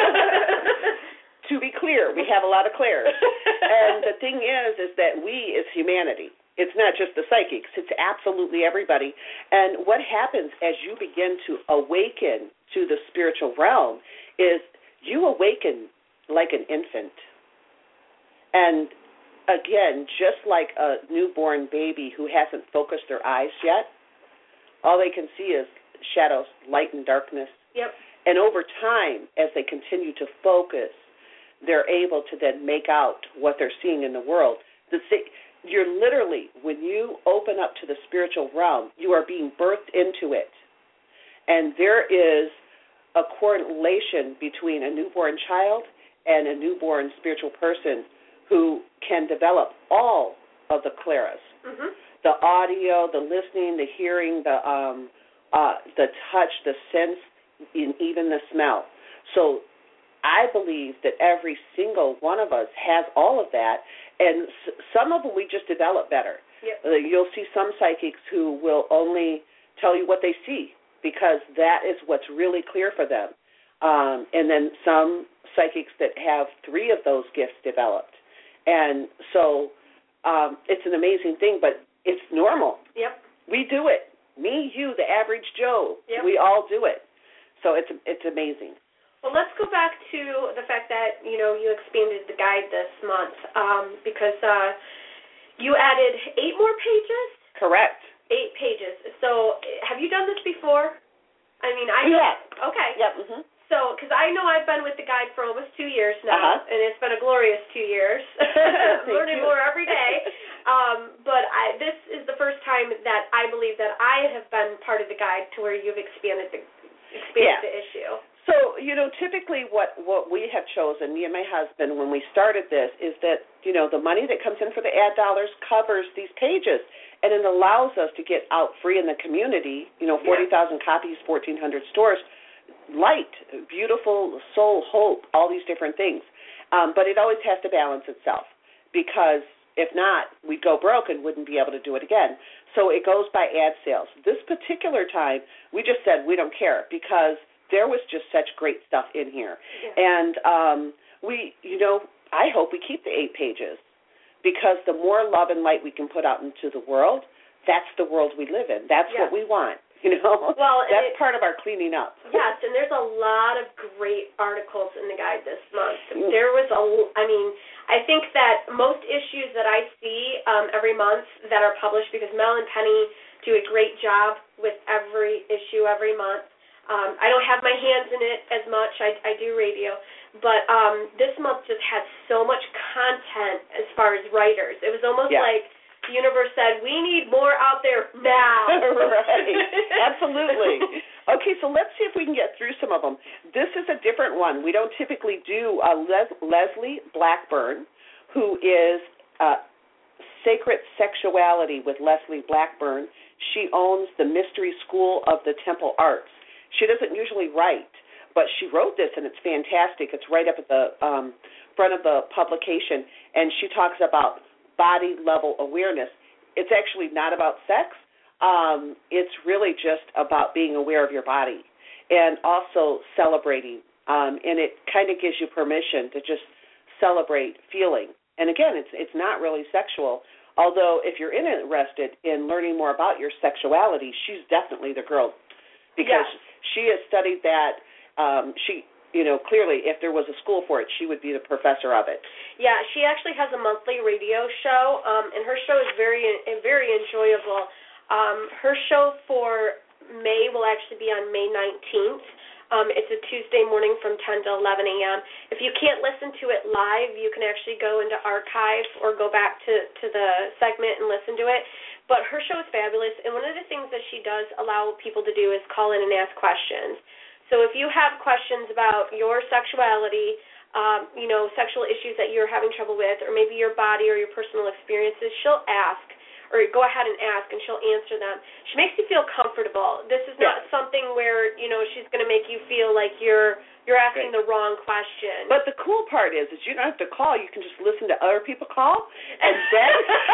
To be clear, we have a lot of clairs. And the thing is, is that we as humanity, it's not just the psychics, it's absolutely everybody. And what happens as you begin to awaken to the spiritual realm is you awaken like an infant. And again, just like a newborn baby who hasn't focused their eyes yet, all they can see is shadows, light, and darkness. Yep. And over time, as they continue to focus, they're able to then make out what they're seeing in the world. The, you're literally, when you open up to the spiritual realm, you are being birthed into it. And there is a correlation between a newborn child and a newborn spiritual person who can develop all of the clairs. Mm-hmm. The audio, the listening, the hearing, the um, uh, the touch, the sense, and even the smell. So I believe that every single one of us has all of that, and s- some of them we just develop better. Yep. Uh, you'll see some psychics who will only tell you what they see because that is what's really clear for them. Um, and then some psychics that have three of those gifts developed. And so um, it's an amazing thing, but it's normal. Yep. We do it. Me, you, the average Joe. Yep. We all do it. So it's it's amazing. Well, let's go back to the fact that, you know, you expanded the guide this month um, because uh, you added eight more pages? Correct. Eight pages. So have you done this before? I mean, I Yeah. Okay. Yep. Mm-hmm. So, because I know I've been with the guide for almost two years now, uh-huh. and it's been a glorious two years. I'm learning you. more every day. Um, but I, this is the first time that I believe that I have been part of the guide to where you've expanded the expanded yeah. the issue. So, you know, typically what, what we have chosen, me and my husband, when we started this, is that, you know, the money that comes in for the ad dollars covers these pages, and it allows us to get out free in the community, you know, forty thousand yeah. copies, fourteen hundred stores, light, beautiful, soul, hope, all these different things. Um, but it always has to balance itself because if not, we'd go broke and wouldn't be able to do it again. So it goes by ad sales. This particular time, we just said we don't care because there was just such great stuff in here. Yeah. And um, we, you know, I hope we keep the eight pages because the more love and light we can put out into the world, that's the world we live in. That's yeah. what we want. You know, well, that's it, part of our cleaning up. Yes, and there's a lot of great articles in the guide this month. There was a, I mean, I think that most issues that I see um, every month that are published, because Mel and Penny do a great job with every issue every month. Um, I don't have my hands in it as much. I, I do radio. But um, this month just had so much content as far as writers. It was almost yeah. like the universe said, we need more out there now. Right. Absolutely. Okay, so let's see if we can get through some of them. This is a different one. We don't typically do uh, Les- Leslie Blackburn, who is uh, Sacred Sexuality with Leslie Blackburn. She owns the Mystery School of the Temple Arts. She doesn't usually write, but she wrote this, and it's fantastic. It's right up at the um, front of the publication, and she talks about body-level awareness. It's actually not about sex. Um, it's really just about being aware of your body and also celebrating. Um, and it kind of gives you permission to just celebrate feeling. And, again, it's it's not really sexual, although if you're interested in learning more about your sexuality, she's definitely the girl because yes. she has studied that. Um, she You know, clearly, if there was a school for it, she would be the professor of it. Yeah, she actually has a monthly radio show, um, and her show is very, very enjoyable. Um, her show for May will actually be on May nineteenth. Um, it's a Tuesday morning from ten to eleven a.m. If you can't listen to it live, you can actually go into archive or go back to, to the segment and listen to it. But her show is fabulous, and one of the things that she does allow people to do is call in and ask questions. So if you have questions about your sexuality, um, you know, sexual issues that you're having trouble with, or maybe your body or your personal experiences, she'll ask, or go ahead and ask, and she'll answer them. She makes you feel comfortable. This is not yeah. something where, you know, she's going to make you feel like you're you're asking Great. the wrong question. But the cool part is, is you don't have to call. You can just listen to other people call, and then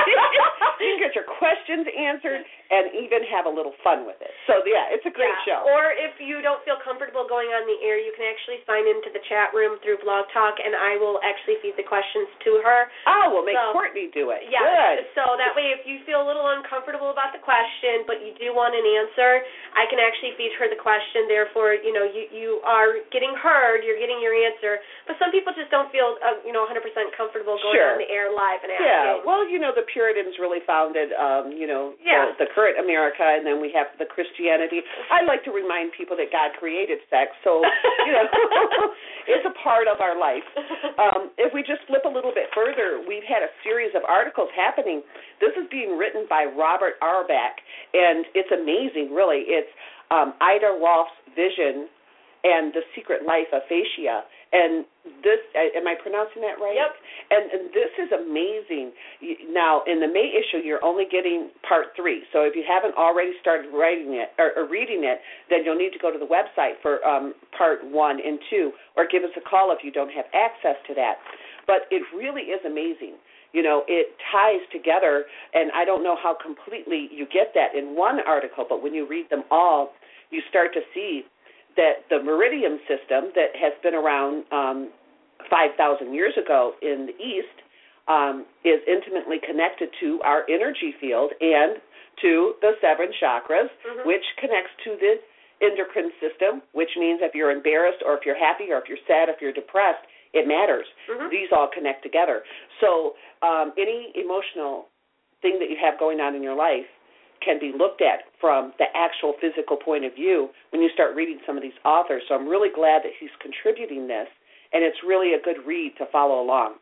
you can get your questions answered and even have a little fun with it. So, yeah, it's a great yeah. show. Or if you don't feel comfortable going on the air, you can actually sign into the chat room through Blog Talk, and I will actually feed the questions to her. Oh, we'll make so, Courtney do it. Yeah. Good. So that way, if you feel a little uncomfortable about the question, but you do want an answer, I can actually feed her the question. Therefore, you know, you, you are getting heard, you're getting your answer. But some people just don't feel, uh, you know, one hundred percent comfortable going sure. on the air live and asking. Yeah. Well, you know, the Puritans really founded, um, you know, yeah. the, the current America, and then we have the Christianity. I like to remind people that God created sex, so, you know, it's a part of our life. Um, if we just flip a little bit further, we've had a series of articles happening. This is being written by Robert Auerbach, and it's amazing, really. It's um, Ida Rolf's Vision and The Secret Life of Fascia. And this, am I pronouncing that right? Yep. And, and this is amazing. Now, in the May issue, you're only getting part three. So if you haven't already started writing it or, or reading it, then you'll need to go to the website for um, part one and two, or give us a call if you don't have access to that. But it really is amazing. You know, it ties together, and I don't know how completely you get that in one article, but when you read them all, you start to see that the meridian system that has been around um, five thousand years ago in the East um, is intimately connected to our energy field and to the seven chakras, mm-hmm. which connects to the endocrine system, which means if you're embarrassed or if you're happy or if you're sad, if you're depressed, it matters. Mm-hmm. These all connect together. So um, any emotional thing that you have going on in your life can be looked at from the actual physical point of view when you start reading some of these authors. So I'm really glad that he's contributing this, and it's really a good read to follow along.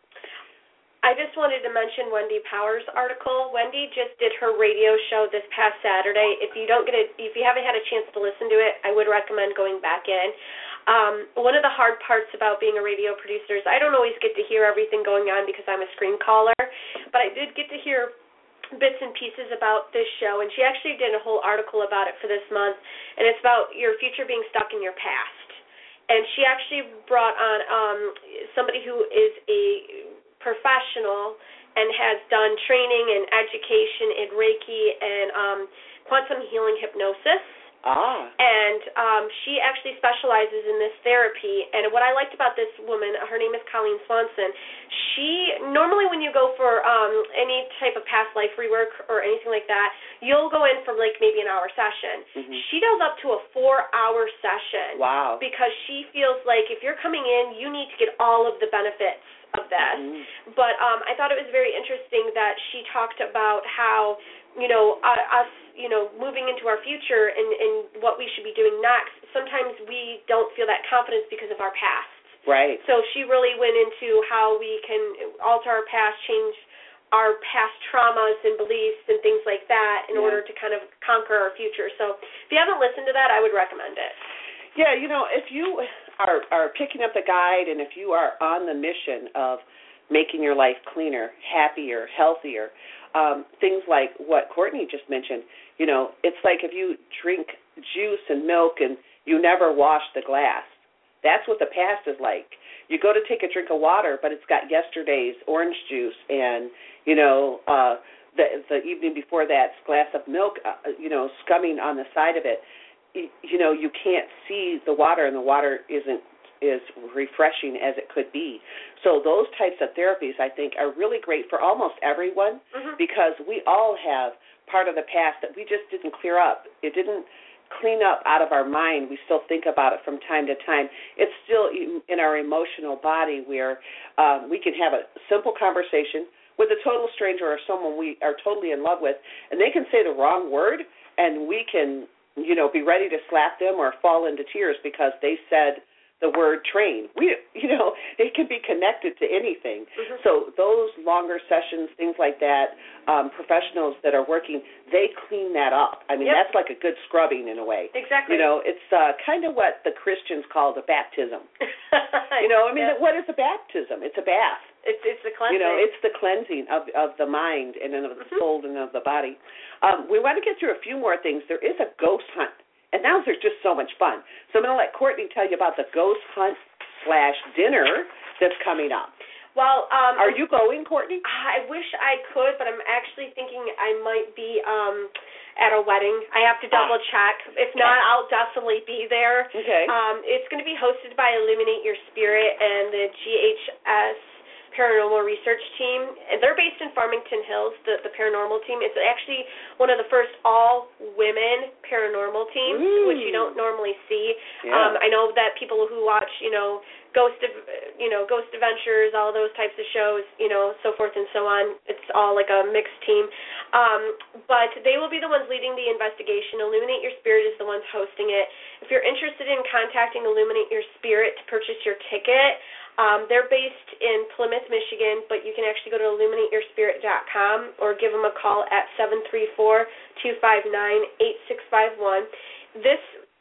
I just wanted to mention Wendy Powers' article. Wendy just did her radio show this past Saturday. If you don't get a, if you haven't had a chance to listen to it, I would recommend going back in. Um, one of the hard parts about being a radio producer is I don't always get to hear everything going on because I'm a screen caller, but I did get to hear bits and pieces about this show, and she actually did a whole article about it for this month, and it's about your future being stuck in your past. And she actually brought on um, somebody who is a professional and has done training and education in Reiki and um, quantum healing hypnosis. Ah. And um, she actually specializes in this therapy. And what I liked about this woman, her name is Colleen Swanson, she, normally when you go for um, any type of past life rework or anything like that, you'll go in for like maybe an hour session. Mm-hmm. She does up to a four-hour session. Wow. Because she feels like if you're coming in, you need to get all of the benefits of this. Mm-hmm. But um, I thought it was very interesting that she talked about how, you know, uh, us, you know, moving into our future and, and what we should be doing next, sometimes we don't feel that confidence because of our past. Right. So she really went into how we can alter our past, change our past traumas and beliefs and things like that in yeah. order to kind of conquer our future. So if you haven't listened to that, I would recommend it. Yeah, you know, if you are, are picking up the guide and if you are on the mission of making your life cleaner, happier, healthier, um, things like what Courtney just mentioned, you know, it's like if you drink juice and milk and you never wash the glass. That's what the past is like. You go to take a drink of water, but it's got yesterday's orange juice and, you know, uh, the, the evening before that glass of milk, uh, you know, scumming on the side of it. You, you know, you can't see the water, and the water isn't is refreshing as it could be. So those types of therapies, I think, are really great for almost everyone mm-hmm. because we all have part of the past that we just didn't clear up. It didn't clean up out of our mind. We still think about it from time to time. It's still in our emotional body where um, we can have a simple conversation with a total stranger or someone we are totally in love with, and they can say the wrong word, and we can, you know, be ready to slap them or fall into tears because they said the word train. We, you know, it can be connected to anything. Mm-hmm. So those longer sessions, things like that, um, professionals that are working, they clean that up. I mean, yep. that's like a good scrubbing in a way. Exactly. You know, it's uh, kind of what the Christians call the baptism. You know, I mean, yep. what is a baptism? It's a bath. It's it's the cleansing. You know, it's the cleansing of, of the mind and of the mm-hmm. soul and of the body. Um, we want to get through a few more things. There is a ghost hunt And now they're just so much fun. So I'm going to let Courtney tell you about the ghost hunt slash dinner that's coming up. Well, um, are you going, Courtney? I wish I could, but I'm actually thinking I might be um, at a wedding. I have to double check. If not, I'll definitely be there. Okay. Um, it's going to be hosted by Illuminate Your Spirit and the G H S Paranormal Research Team. And they're based in Farmington Hills, the, the paranormal team. It's actually one of the first all-women paranormal teams, Ooh. which you don't normally see. Yeah. Um, I know that people who watch, you know, Ghost, you know, Ghost Adventures, all those types of shows, you know, so forth and so on. It's all like a mixed team. Um, but they will be the ones leading the investigation. Illuminate Your Spirit is the ones hosting it. If you're interested in contacting Illuminate Your Spirit to purchase your ticket, um, they're based in Plymouth, Michigan, but you can actually go to illuminate your spirit dot com or give them a call at seven three four, two five nine, eight six five one. This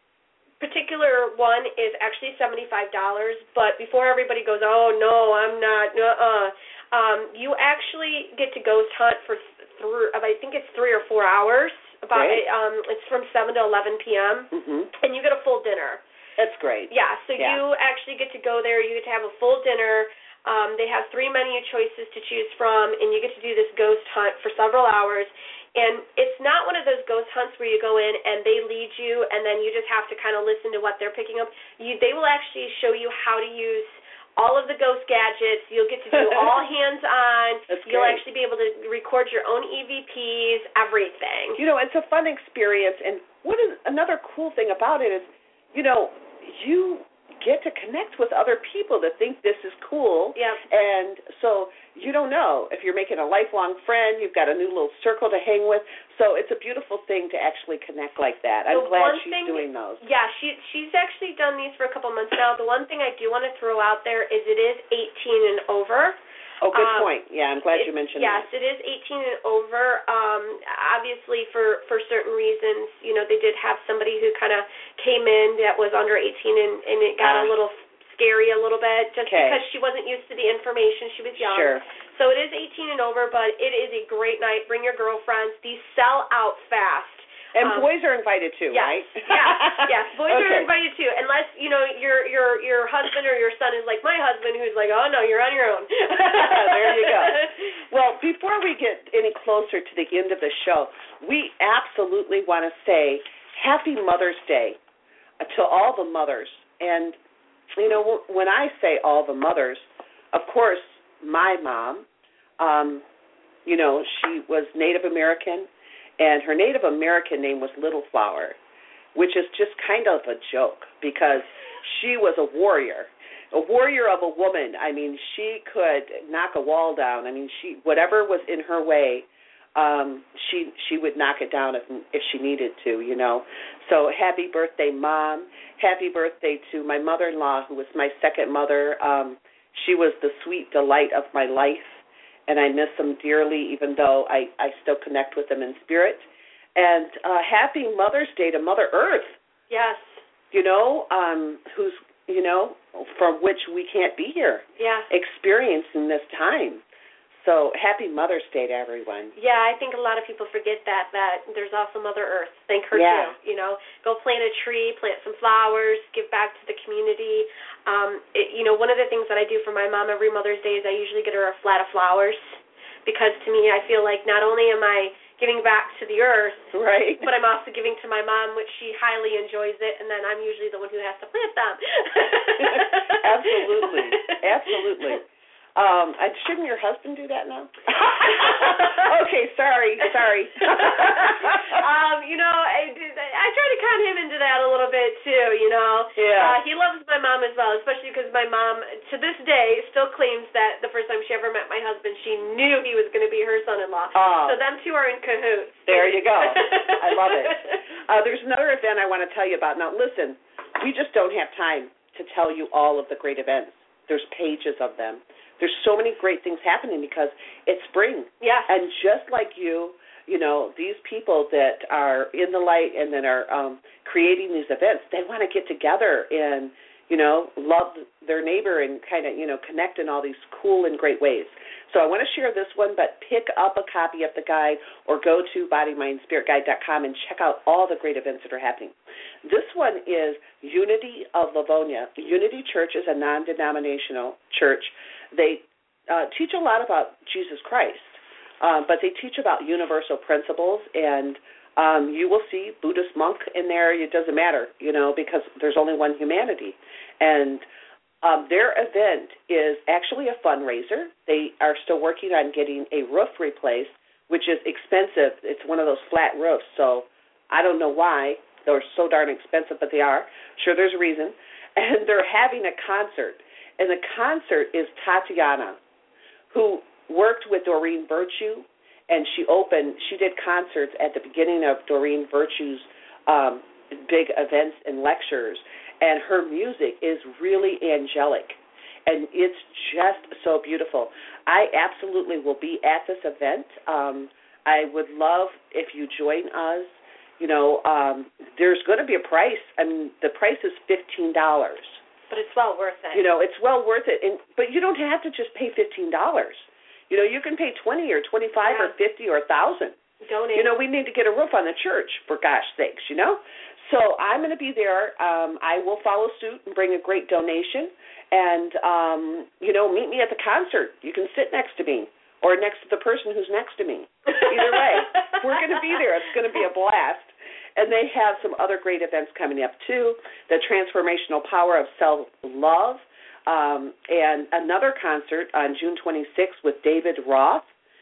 particular one is actually seventy-five dollars, but before everybody goes, oh, no, I'm not, uh-uh, um, you actually get to ghost hunt for, th- I think it's three or four hours. About Great. um, It's from seven to eleven p.m., mm-hmm. and you get a full dinner. That's great. Yeah, so yeah. you actually get to go there. You get to have a full dinner. Um, they have three menu choices to choose from, and you get to do this ghost hunt for several hours. And it's not one of those ghost hunts where you go in and they lead you, and then you just have to kind of listen to what they're picking up. You, they will actually show you how to use all of the ghost gadgets. You'll get to do all hands-on. That's You'll great. actually be able to record your own E V Ps, everything. You know, it's a fun experience. And what is another cool thing about it is, you know, you get to connect with other people that think this is cool. Yep. And so you don't know if you're making a lifelong friend, you've got a new little circle to hang with. So it's a beautiful thing to actually connect like that. I'm the glad one she's thing, doing those. Yeah, she she's actually done these for a couple months now. The one thing I do want to throw out there is it is eighteen and over. Oh, good um, point. Yeah, I'm glad it, you mentioned yes, that. Yes, it is eighteen and over. Um, obviously, for, for certain reasons, you know, they did have somebody who kind of came in that was under eighteen, and, and it got uh, a little scary a little bit just okay. because she wasn't used to the information. She was young. Sure. So it is eighteen and over, but it is a great night. Bring your girlfriends. These sell out fast. And um, boys are invited too, yes, right? yes, yes. Boys okay. are invited too, unless you know your your your husband or your son is like my husband, who's like, oh no, you're on your own. There you go. Well, before we get any closer to the end of the show, we absolutely want to say Happy Mother's Day to all the mothers. And you know, when I say all the mothers, of course, my mom, um, you know, she was Native American. And her Native American name was Little Flower, which is just kind of a joke because she was a warrior, a warrior of a woman. I mean, she could knock a wall down. I mean, she whatever was in her way, um, she she would knock it down if if she needed to, you know. So happy birthday, Mom. Happy birthday to my mother-in-law, who was my second mother. Um, she was the sweet delight of my life. And I miss them dearly, even though I, I still connect with them in spirit. And uh, happy Mother's Day to Mother Earth. Yes. You know, um, who's, you know, from which we can't be here. Yeah. Experiencing this time. So happy Mother's Day to everyone. Yeah, I think a lot of people forget that, that there's also Mother Earth. Thank her, yeah. too. You know, go plant a tree, plant some flowers, give back to the community. Um, it, you know, one of the things that I do for my mom every Mother's Day is I usually get her a flat of flowers because to me I feel like not only am I giving back to the earth, right, but I'm also giving to my mom, which she highly enjoys it, and then I'm usually the one who has to plant them. Absolutely. Absolutely. Um, shouldn't your husband do that now? Okay, sorry, sorry. um, you know, I, I try to con him into that a little bit too. You know, yeah. Uh, he loves my mom as well, especially because my mom, to this day, still claims that the first time she ever met my husband, she knew he was going to be her son-in-law. Oh. So them two are in cahoots. There you go. I love it. Uh, there's another event I want to tell you about. Now, listen, we just don't have time to tell you all of the great events. There's pages of them. There's so many great things happening because it's spring. Yeah. And just like you, you know, these people that are in the light and that are um, creating these events, they want to get together and, you know, love their neighbor and kind of, you know, connect in all these cool and great ways. So I want to share this one, but pick up a copy of the guide or go to body mind spirit guide dot com and check out all the great events that are happening. This one is Unity of Livonia. Unity Church is a non-denominational church. They uh, teach a lot about Jesus Christ, um, but they teach about universal principles, and Um, you will see Buddhist monk in there. It doesn't matter, you know, because there's only one humanity. And um, their event is actually a fundraiser. They are still working on getting a roof replaced, which is expensive. It's one of those flat roofs, so I don't know why. They're so darn expensive, but they are. Sure, there's a reason. And they're having a concert. And the concert is Tatiana, who worked with Doreen Virtue, and she opened, she did concerts at the beginning of Doreen Virtue's um, big events and lectures, and her music is really angelic, and it's just so beautiful. I absolutely will be at this event. Um, I would love if you join us. You know, um, there's going to be a price. I mean, the price is fifteen dollars. But it's well worth it. You know, it's well worth it, and but you don't have to just pay fifteen dollars. You know, you can pay twenty or twenty-five yeah. or fifty or a thousand. Donate. You know, we need to get a roof on the church, for gosh sakes, you know. So I'm going to be there. Um, I will follow suit and bring a great donation. And, um, you know, meet me at the concert. You can sit next to me or next to the person who's next to me. Either way, we're going to be there. It's going to be a blast. And they have some other great events coming up, too. The Transformational Power of Self-Love. Um, and another concert on June twenty-sixth with David Roth.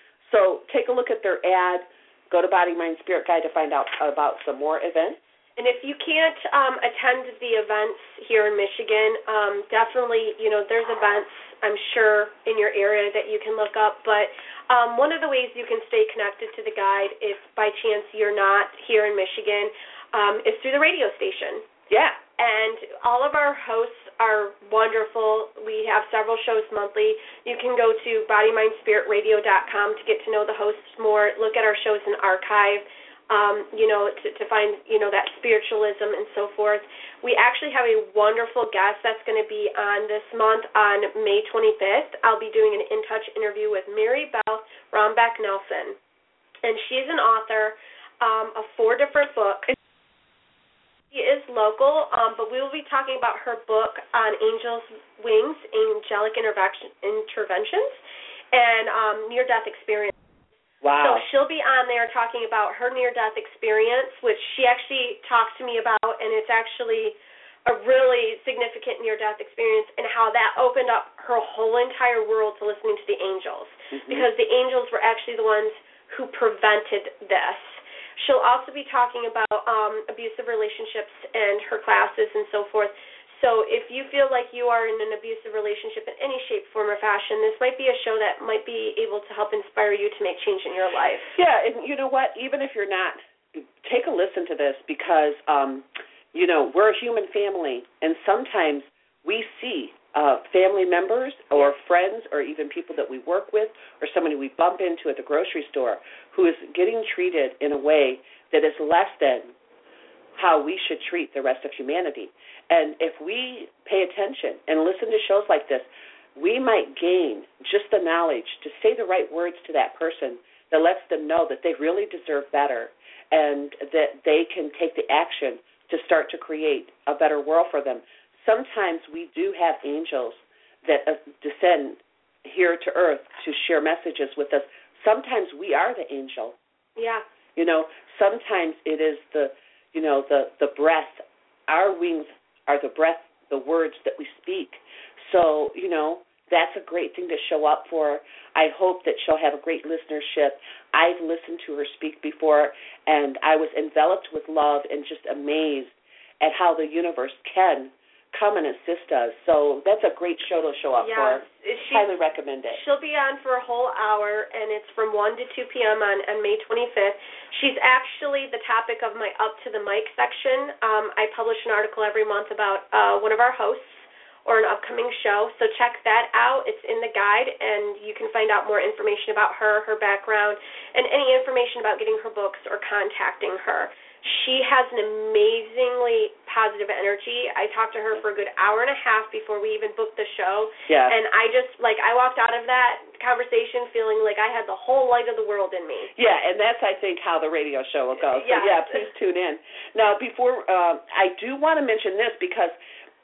So take a look at their ad. Go to Body, Mind, Spirit Guide to find out about some more events. And if you can't um, attend the events here in Michigan, um, definitely, you know, there's events, I'm sure, in your area that you can look up. But um, one of the ways you can stay connected to the guide, if by chance you're not here in Michigan, um, is through the radio station. Yeah. And all of our hosts are wonderful. We have several shows monthly. You can go to body mind spirit radio dot com to get to know the hosts more, look at our shows in archive, um, you know, to, to find, you know, that spiritualism and so forth. We actually have a wonderful guest that's going to be on this month on May twenty-fifth. I'll be doing an In Touch interview with Mary Beth Rombeck Nelson. And she's an author um, of four different books. She is local, um, but we will be talking about her book on Angel's Wings, Angelic Interventions, and um, near-death experience. Wow. So she'll be on there talking about her near-death experience, which she actually talked to me about, and it's actually a really significant near-death experience, and how that opened up her whole entire world to listening to the angels, mm-hmm. because the angels were actually the ones who prevented this. She'll also be talking about um, abusive relationships and her classes and so forth. So if you feel like you are in an abusive relationship in any shape, form, or fashion, this might be a show that might be able to help inspire you to make change in your life. Yeah, and you know what? Even if you're not, take a listen to this because, um, you know, we're a human family, and sometimes we see Uh, family members or friends or even people that we work with or somebody we bump into at the grocery store who is getting treated in a way that is less than how we should treat the rest of humanity. And if we pay attention and listen to shows like this, we might gain just the knowledge to say the right words to that person that lets them know that they really deserve better and that they can take the action to start to create a better world for them. Sometimes we do have angels that uh, descend here to earth to share messages with us. Sometimes we are the angel. Yeah. You know, sometimes it is the, you know, the, the breath. Our wings are the breath, the words that we speak. So, you know, that's a great thing to show up for. I hope that she'll have a great listenership. I've listened to her speak before, and I was enveloped with love and just amazed at how the universe can come and assist us. So that's a great show to show up yeah, for. Highly recommend it. She'll be on for a whole hour, and it's from one to two p.m. on, on May twenty-fifth. She's actually the topic of my Up to the Mic section. Um, I publish an article every month about uh, one of our hosts or an upcoming show, so check that out. It's in the guide, and you can find out more information about her, her background, and any information about getting her books or contacting her. She has an amazingly positive energy. I talked to her for a good hour and a half before we even booked the show. Yeah. And I just, like, I walked out of that conversation feeling like I had the whole light of the world in me. Yeah, and that's, I think, how the radio show will go. So, yeah, yeah please tune in. Now, before, uh, I do want to mention this because,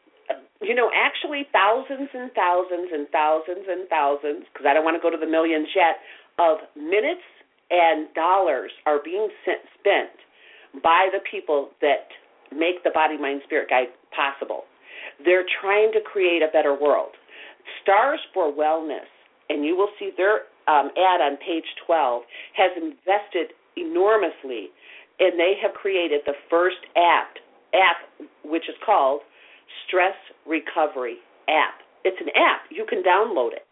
you know, actually thousands and thousands and thousands and thousands, because I don't want to go to the millions yet, of minutes and dollars are being spent by the people that make the Body, Mind, Spirit Guide possible. They're trying to create a better world. Stars for Wellness, and you will see their um, ad on page twelve, has invested enormously, and they have created the first app, app which is called Stress Recovery App. It's an app. You can download it.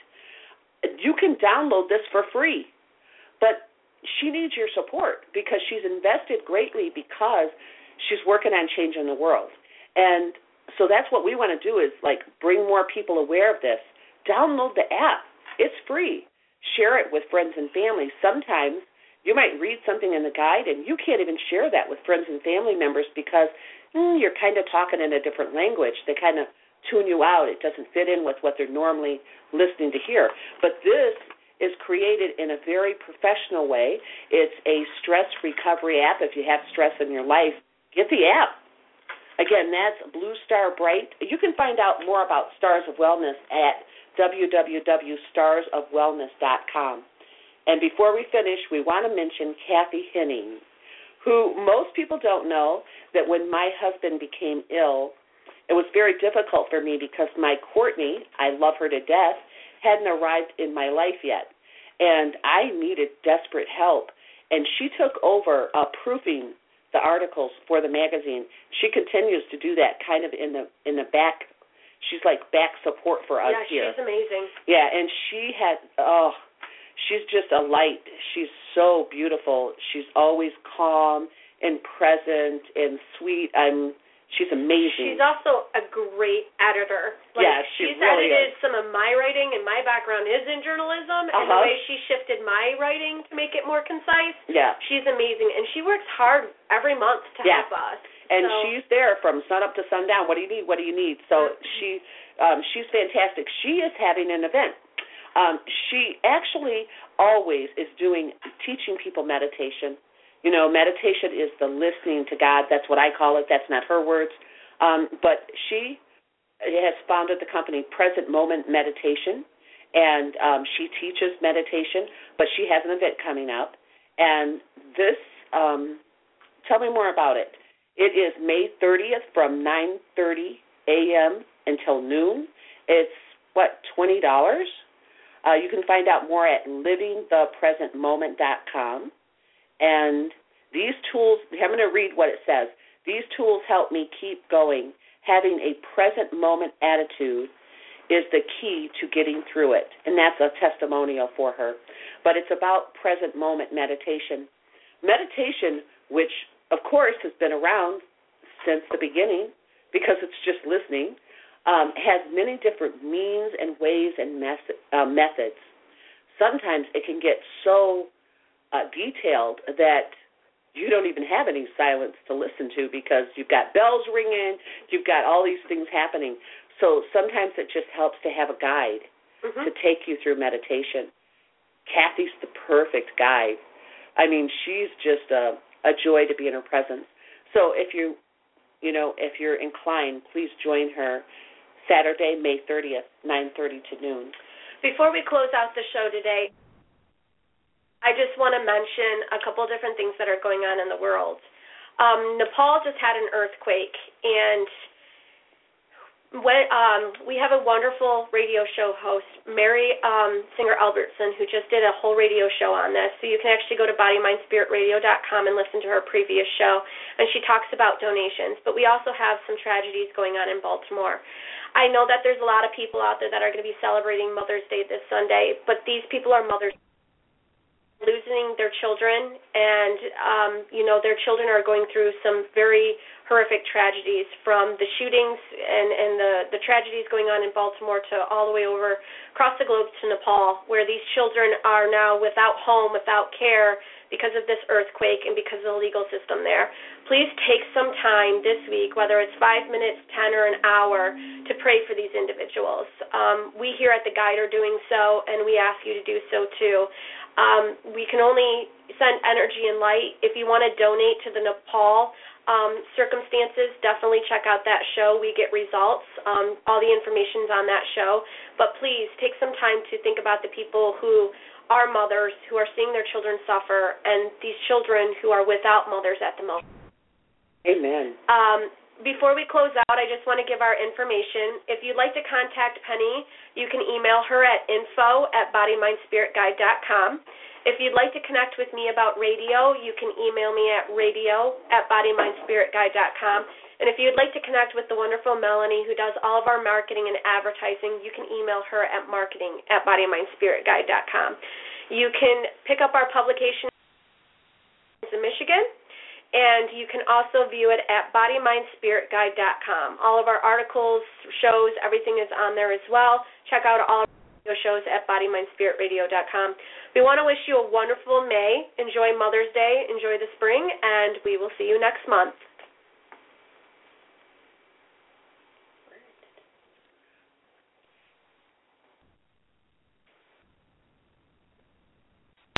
You can download this for free, but she needs your support because she's invested greatly because she's working on changing the world. And so that's what we want to do is, like, bring more people aware of this. Download the app. It's free. Share it with friends and family. Sometimes you might read something in the guide and you can't even share that with friends and family members because mm, you're kind of talking in a different language. They kind of tune you out. It doesn't fit in with what they're normally listening to hear. But this is created in a very professional way. It's a stress recovery app. If you have stress in your life, get the app. Again, that's Blue Star Bright. You can find out more about Stars of Wellness at w w w dot stars of wellness dot com. And before we finish, we want to mention Kathy Henning, who most people don't know that when my husband became ill, it was very difficult for me because my Courtney, I love her to death, hadn't arrived in my life yet. And I needed desperate help. And she took over uh, proofing the articles for the magazine. She continues to do that kind of in the in the back. She's like back support for us yeah, here. Yeah, she's amazing. Yeah, and she had, oh, she's just a light. She's so beautiful. She's always calm and present and sweet. I'm She's amazing. She's also a great editor. Like, yeah, she she's really edited is. some of my writing, and my background is in journalism, uh-huh. and the way she shifted my writing to make it more concise, yeah. she's amazing. And she works hard every month to yeah. help us. And so. she's there from sun up to sundown. What do you need? What do you need? So mm-hmm. she, um, she's fantastic. She is having an event. Um, she actually always is doing, teaching people meditation. You know, meditation is the listening to God. That's what I call it. That's not her words. Um, but she has founded the company Present Moment Meditation, and um, she teaches meditation, but she has an event coming up. And this, um, tell me more about it. It is May thirtieth from nine thirty a.m. until noon. It's, what, twenty dollars? Uh, you can find out more at living the present moment dot com. And these tools, I'm going to read what it says. These tools help me keep going. Having a present moment attitude is the key to getting through it. And that's a testimonial for her. But it's about present moment meditation. Meditation, which, of course, has been around since the beginning because it's just listening, um, has many different means and ways and mes- uh, methods. Sometimes it can get so Uh, detailed that you don't even have any silence to listen to because you've got bells ringing, you've got all these things happening. So sometimes it just helps to have a guide mm-hmm. to take you through meditation. Kathy's the perfect guide. I mean, she's just a, a joy to be in her presence. So if you, you know, if you're inclined, please join her Saturday, May thirtieth, nine thirty to noon. Before we close out the show today, I just want to mention a couple of different things that are going on in the world. Um, Nepal just had an earthquake, and when, um, we have a wonderful radio show host, Mary um, Singer Albertson, who just did a whole radio show on this. So you can actually go to body mind spirit radio dot com and listen to her previous show, and she talks about donations. But we also have some tragedies going on in Baltimore. I know that there's a lot of people out there that are going to be celebrating Mother's Day this Sunday, but these people are mothers losing their children, and, um, you know, their children are going through some very horrific tragedies from the shootings and, and the, the tragedies going on in Baltimore to all the way over across the globe to Nepal, where these children are now without home, without care because of this earthquake and because of the legal system there. Please take some time this week, whether it's five minutes, ten, or an hour, to pray for these individuals. Um, we here at The Guide are doing so, and we ask you to do so too. Um, we can only send energy and light. If you want to donate to the Nepal um, circumstances, definitely check out that show. We get results. Um, all the information's on that show. But please take some time to think about the people who are mothers, who are seeing their children suffer, and these children who are without mothers at the moment. Amen. Um, before we close out, I just want to give our information. If you'd like to contact Penny, you can email her at info at body mind spirit guide dot com. If you'd like to connect with me about radio, you can email me at radio at body mind spirit guide dot com. And if you'd like to connect with the wonderful Melanie, who does all of our marketing and advertising, you can email her at marketing at body mind spirit guide dot com. You can pick up our publication in Michigan, and you can also view it at body mind spirit guide dot com. All of our articles, shows, everything is on there as well. Check out all our shows at body mind spirit radio dot com. We want to wish you a wonderful May. Enjoy Mother's Day. Enjoy the spring, and we will see you next month.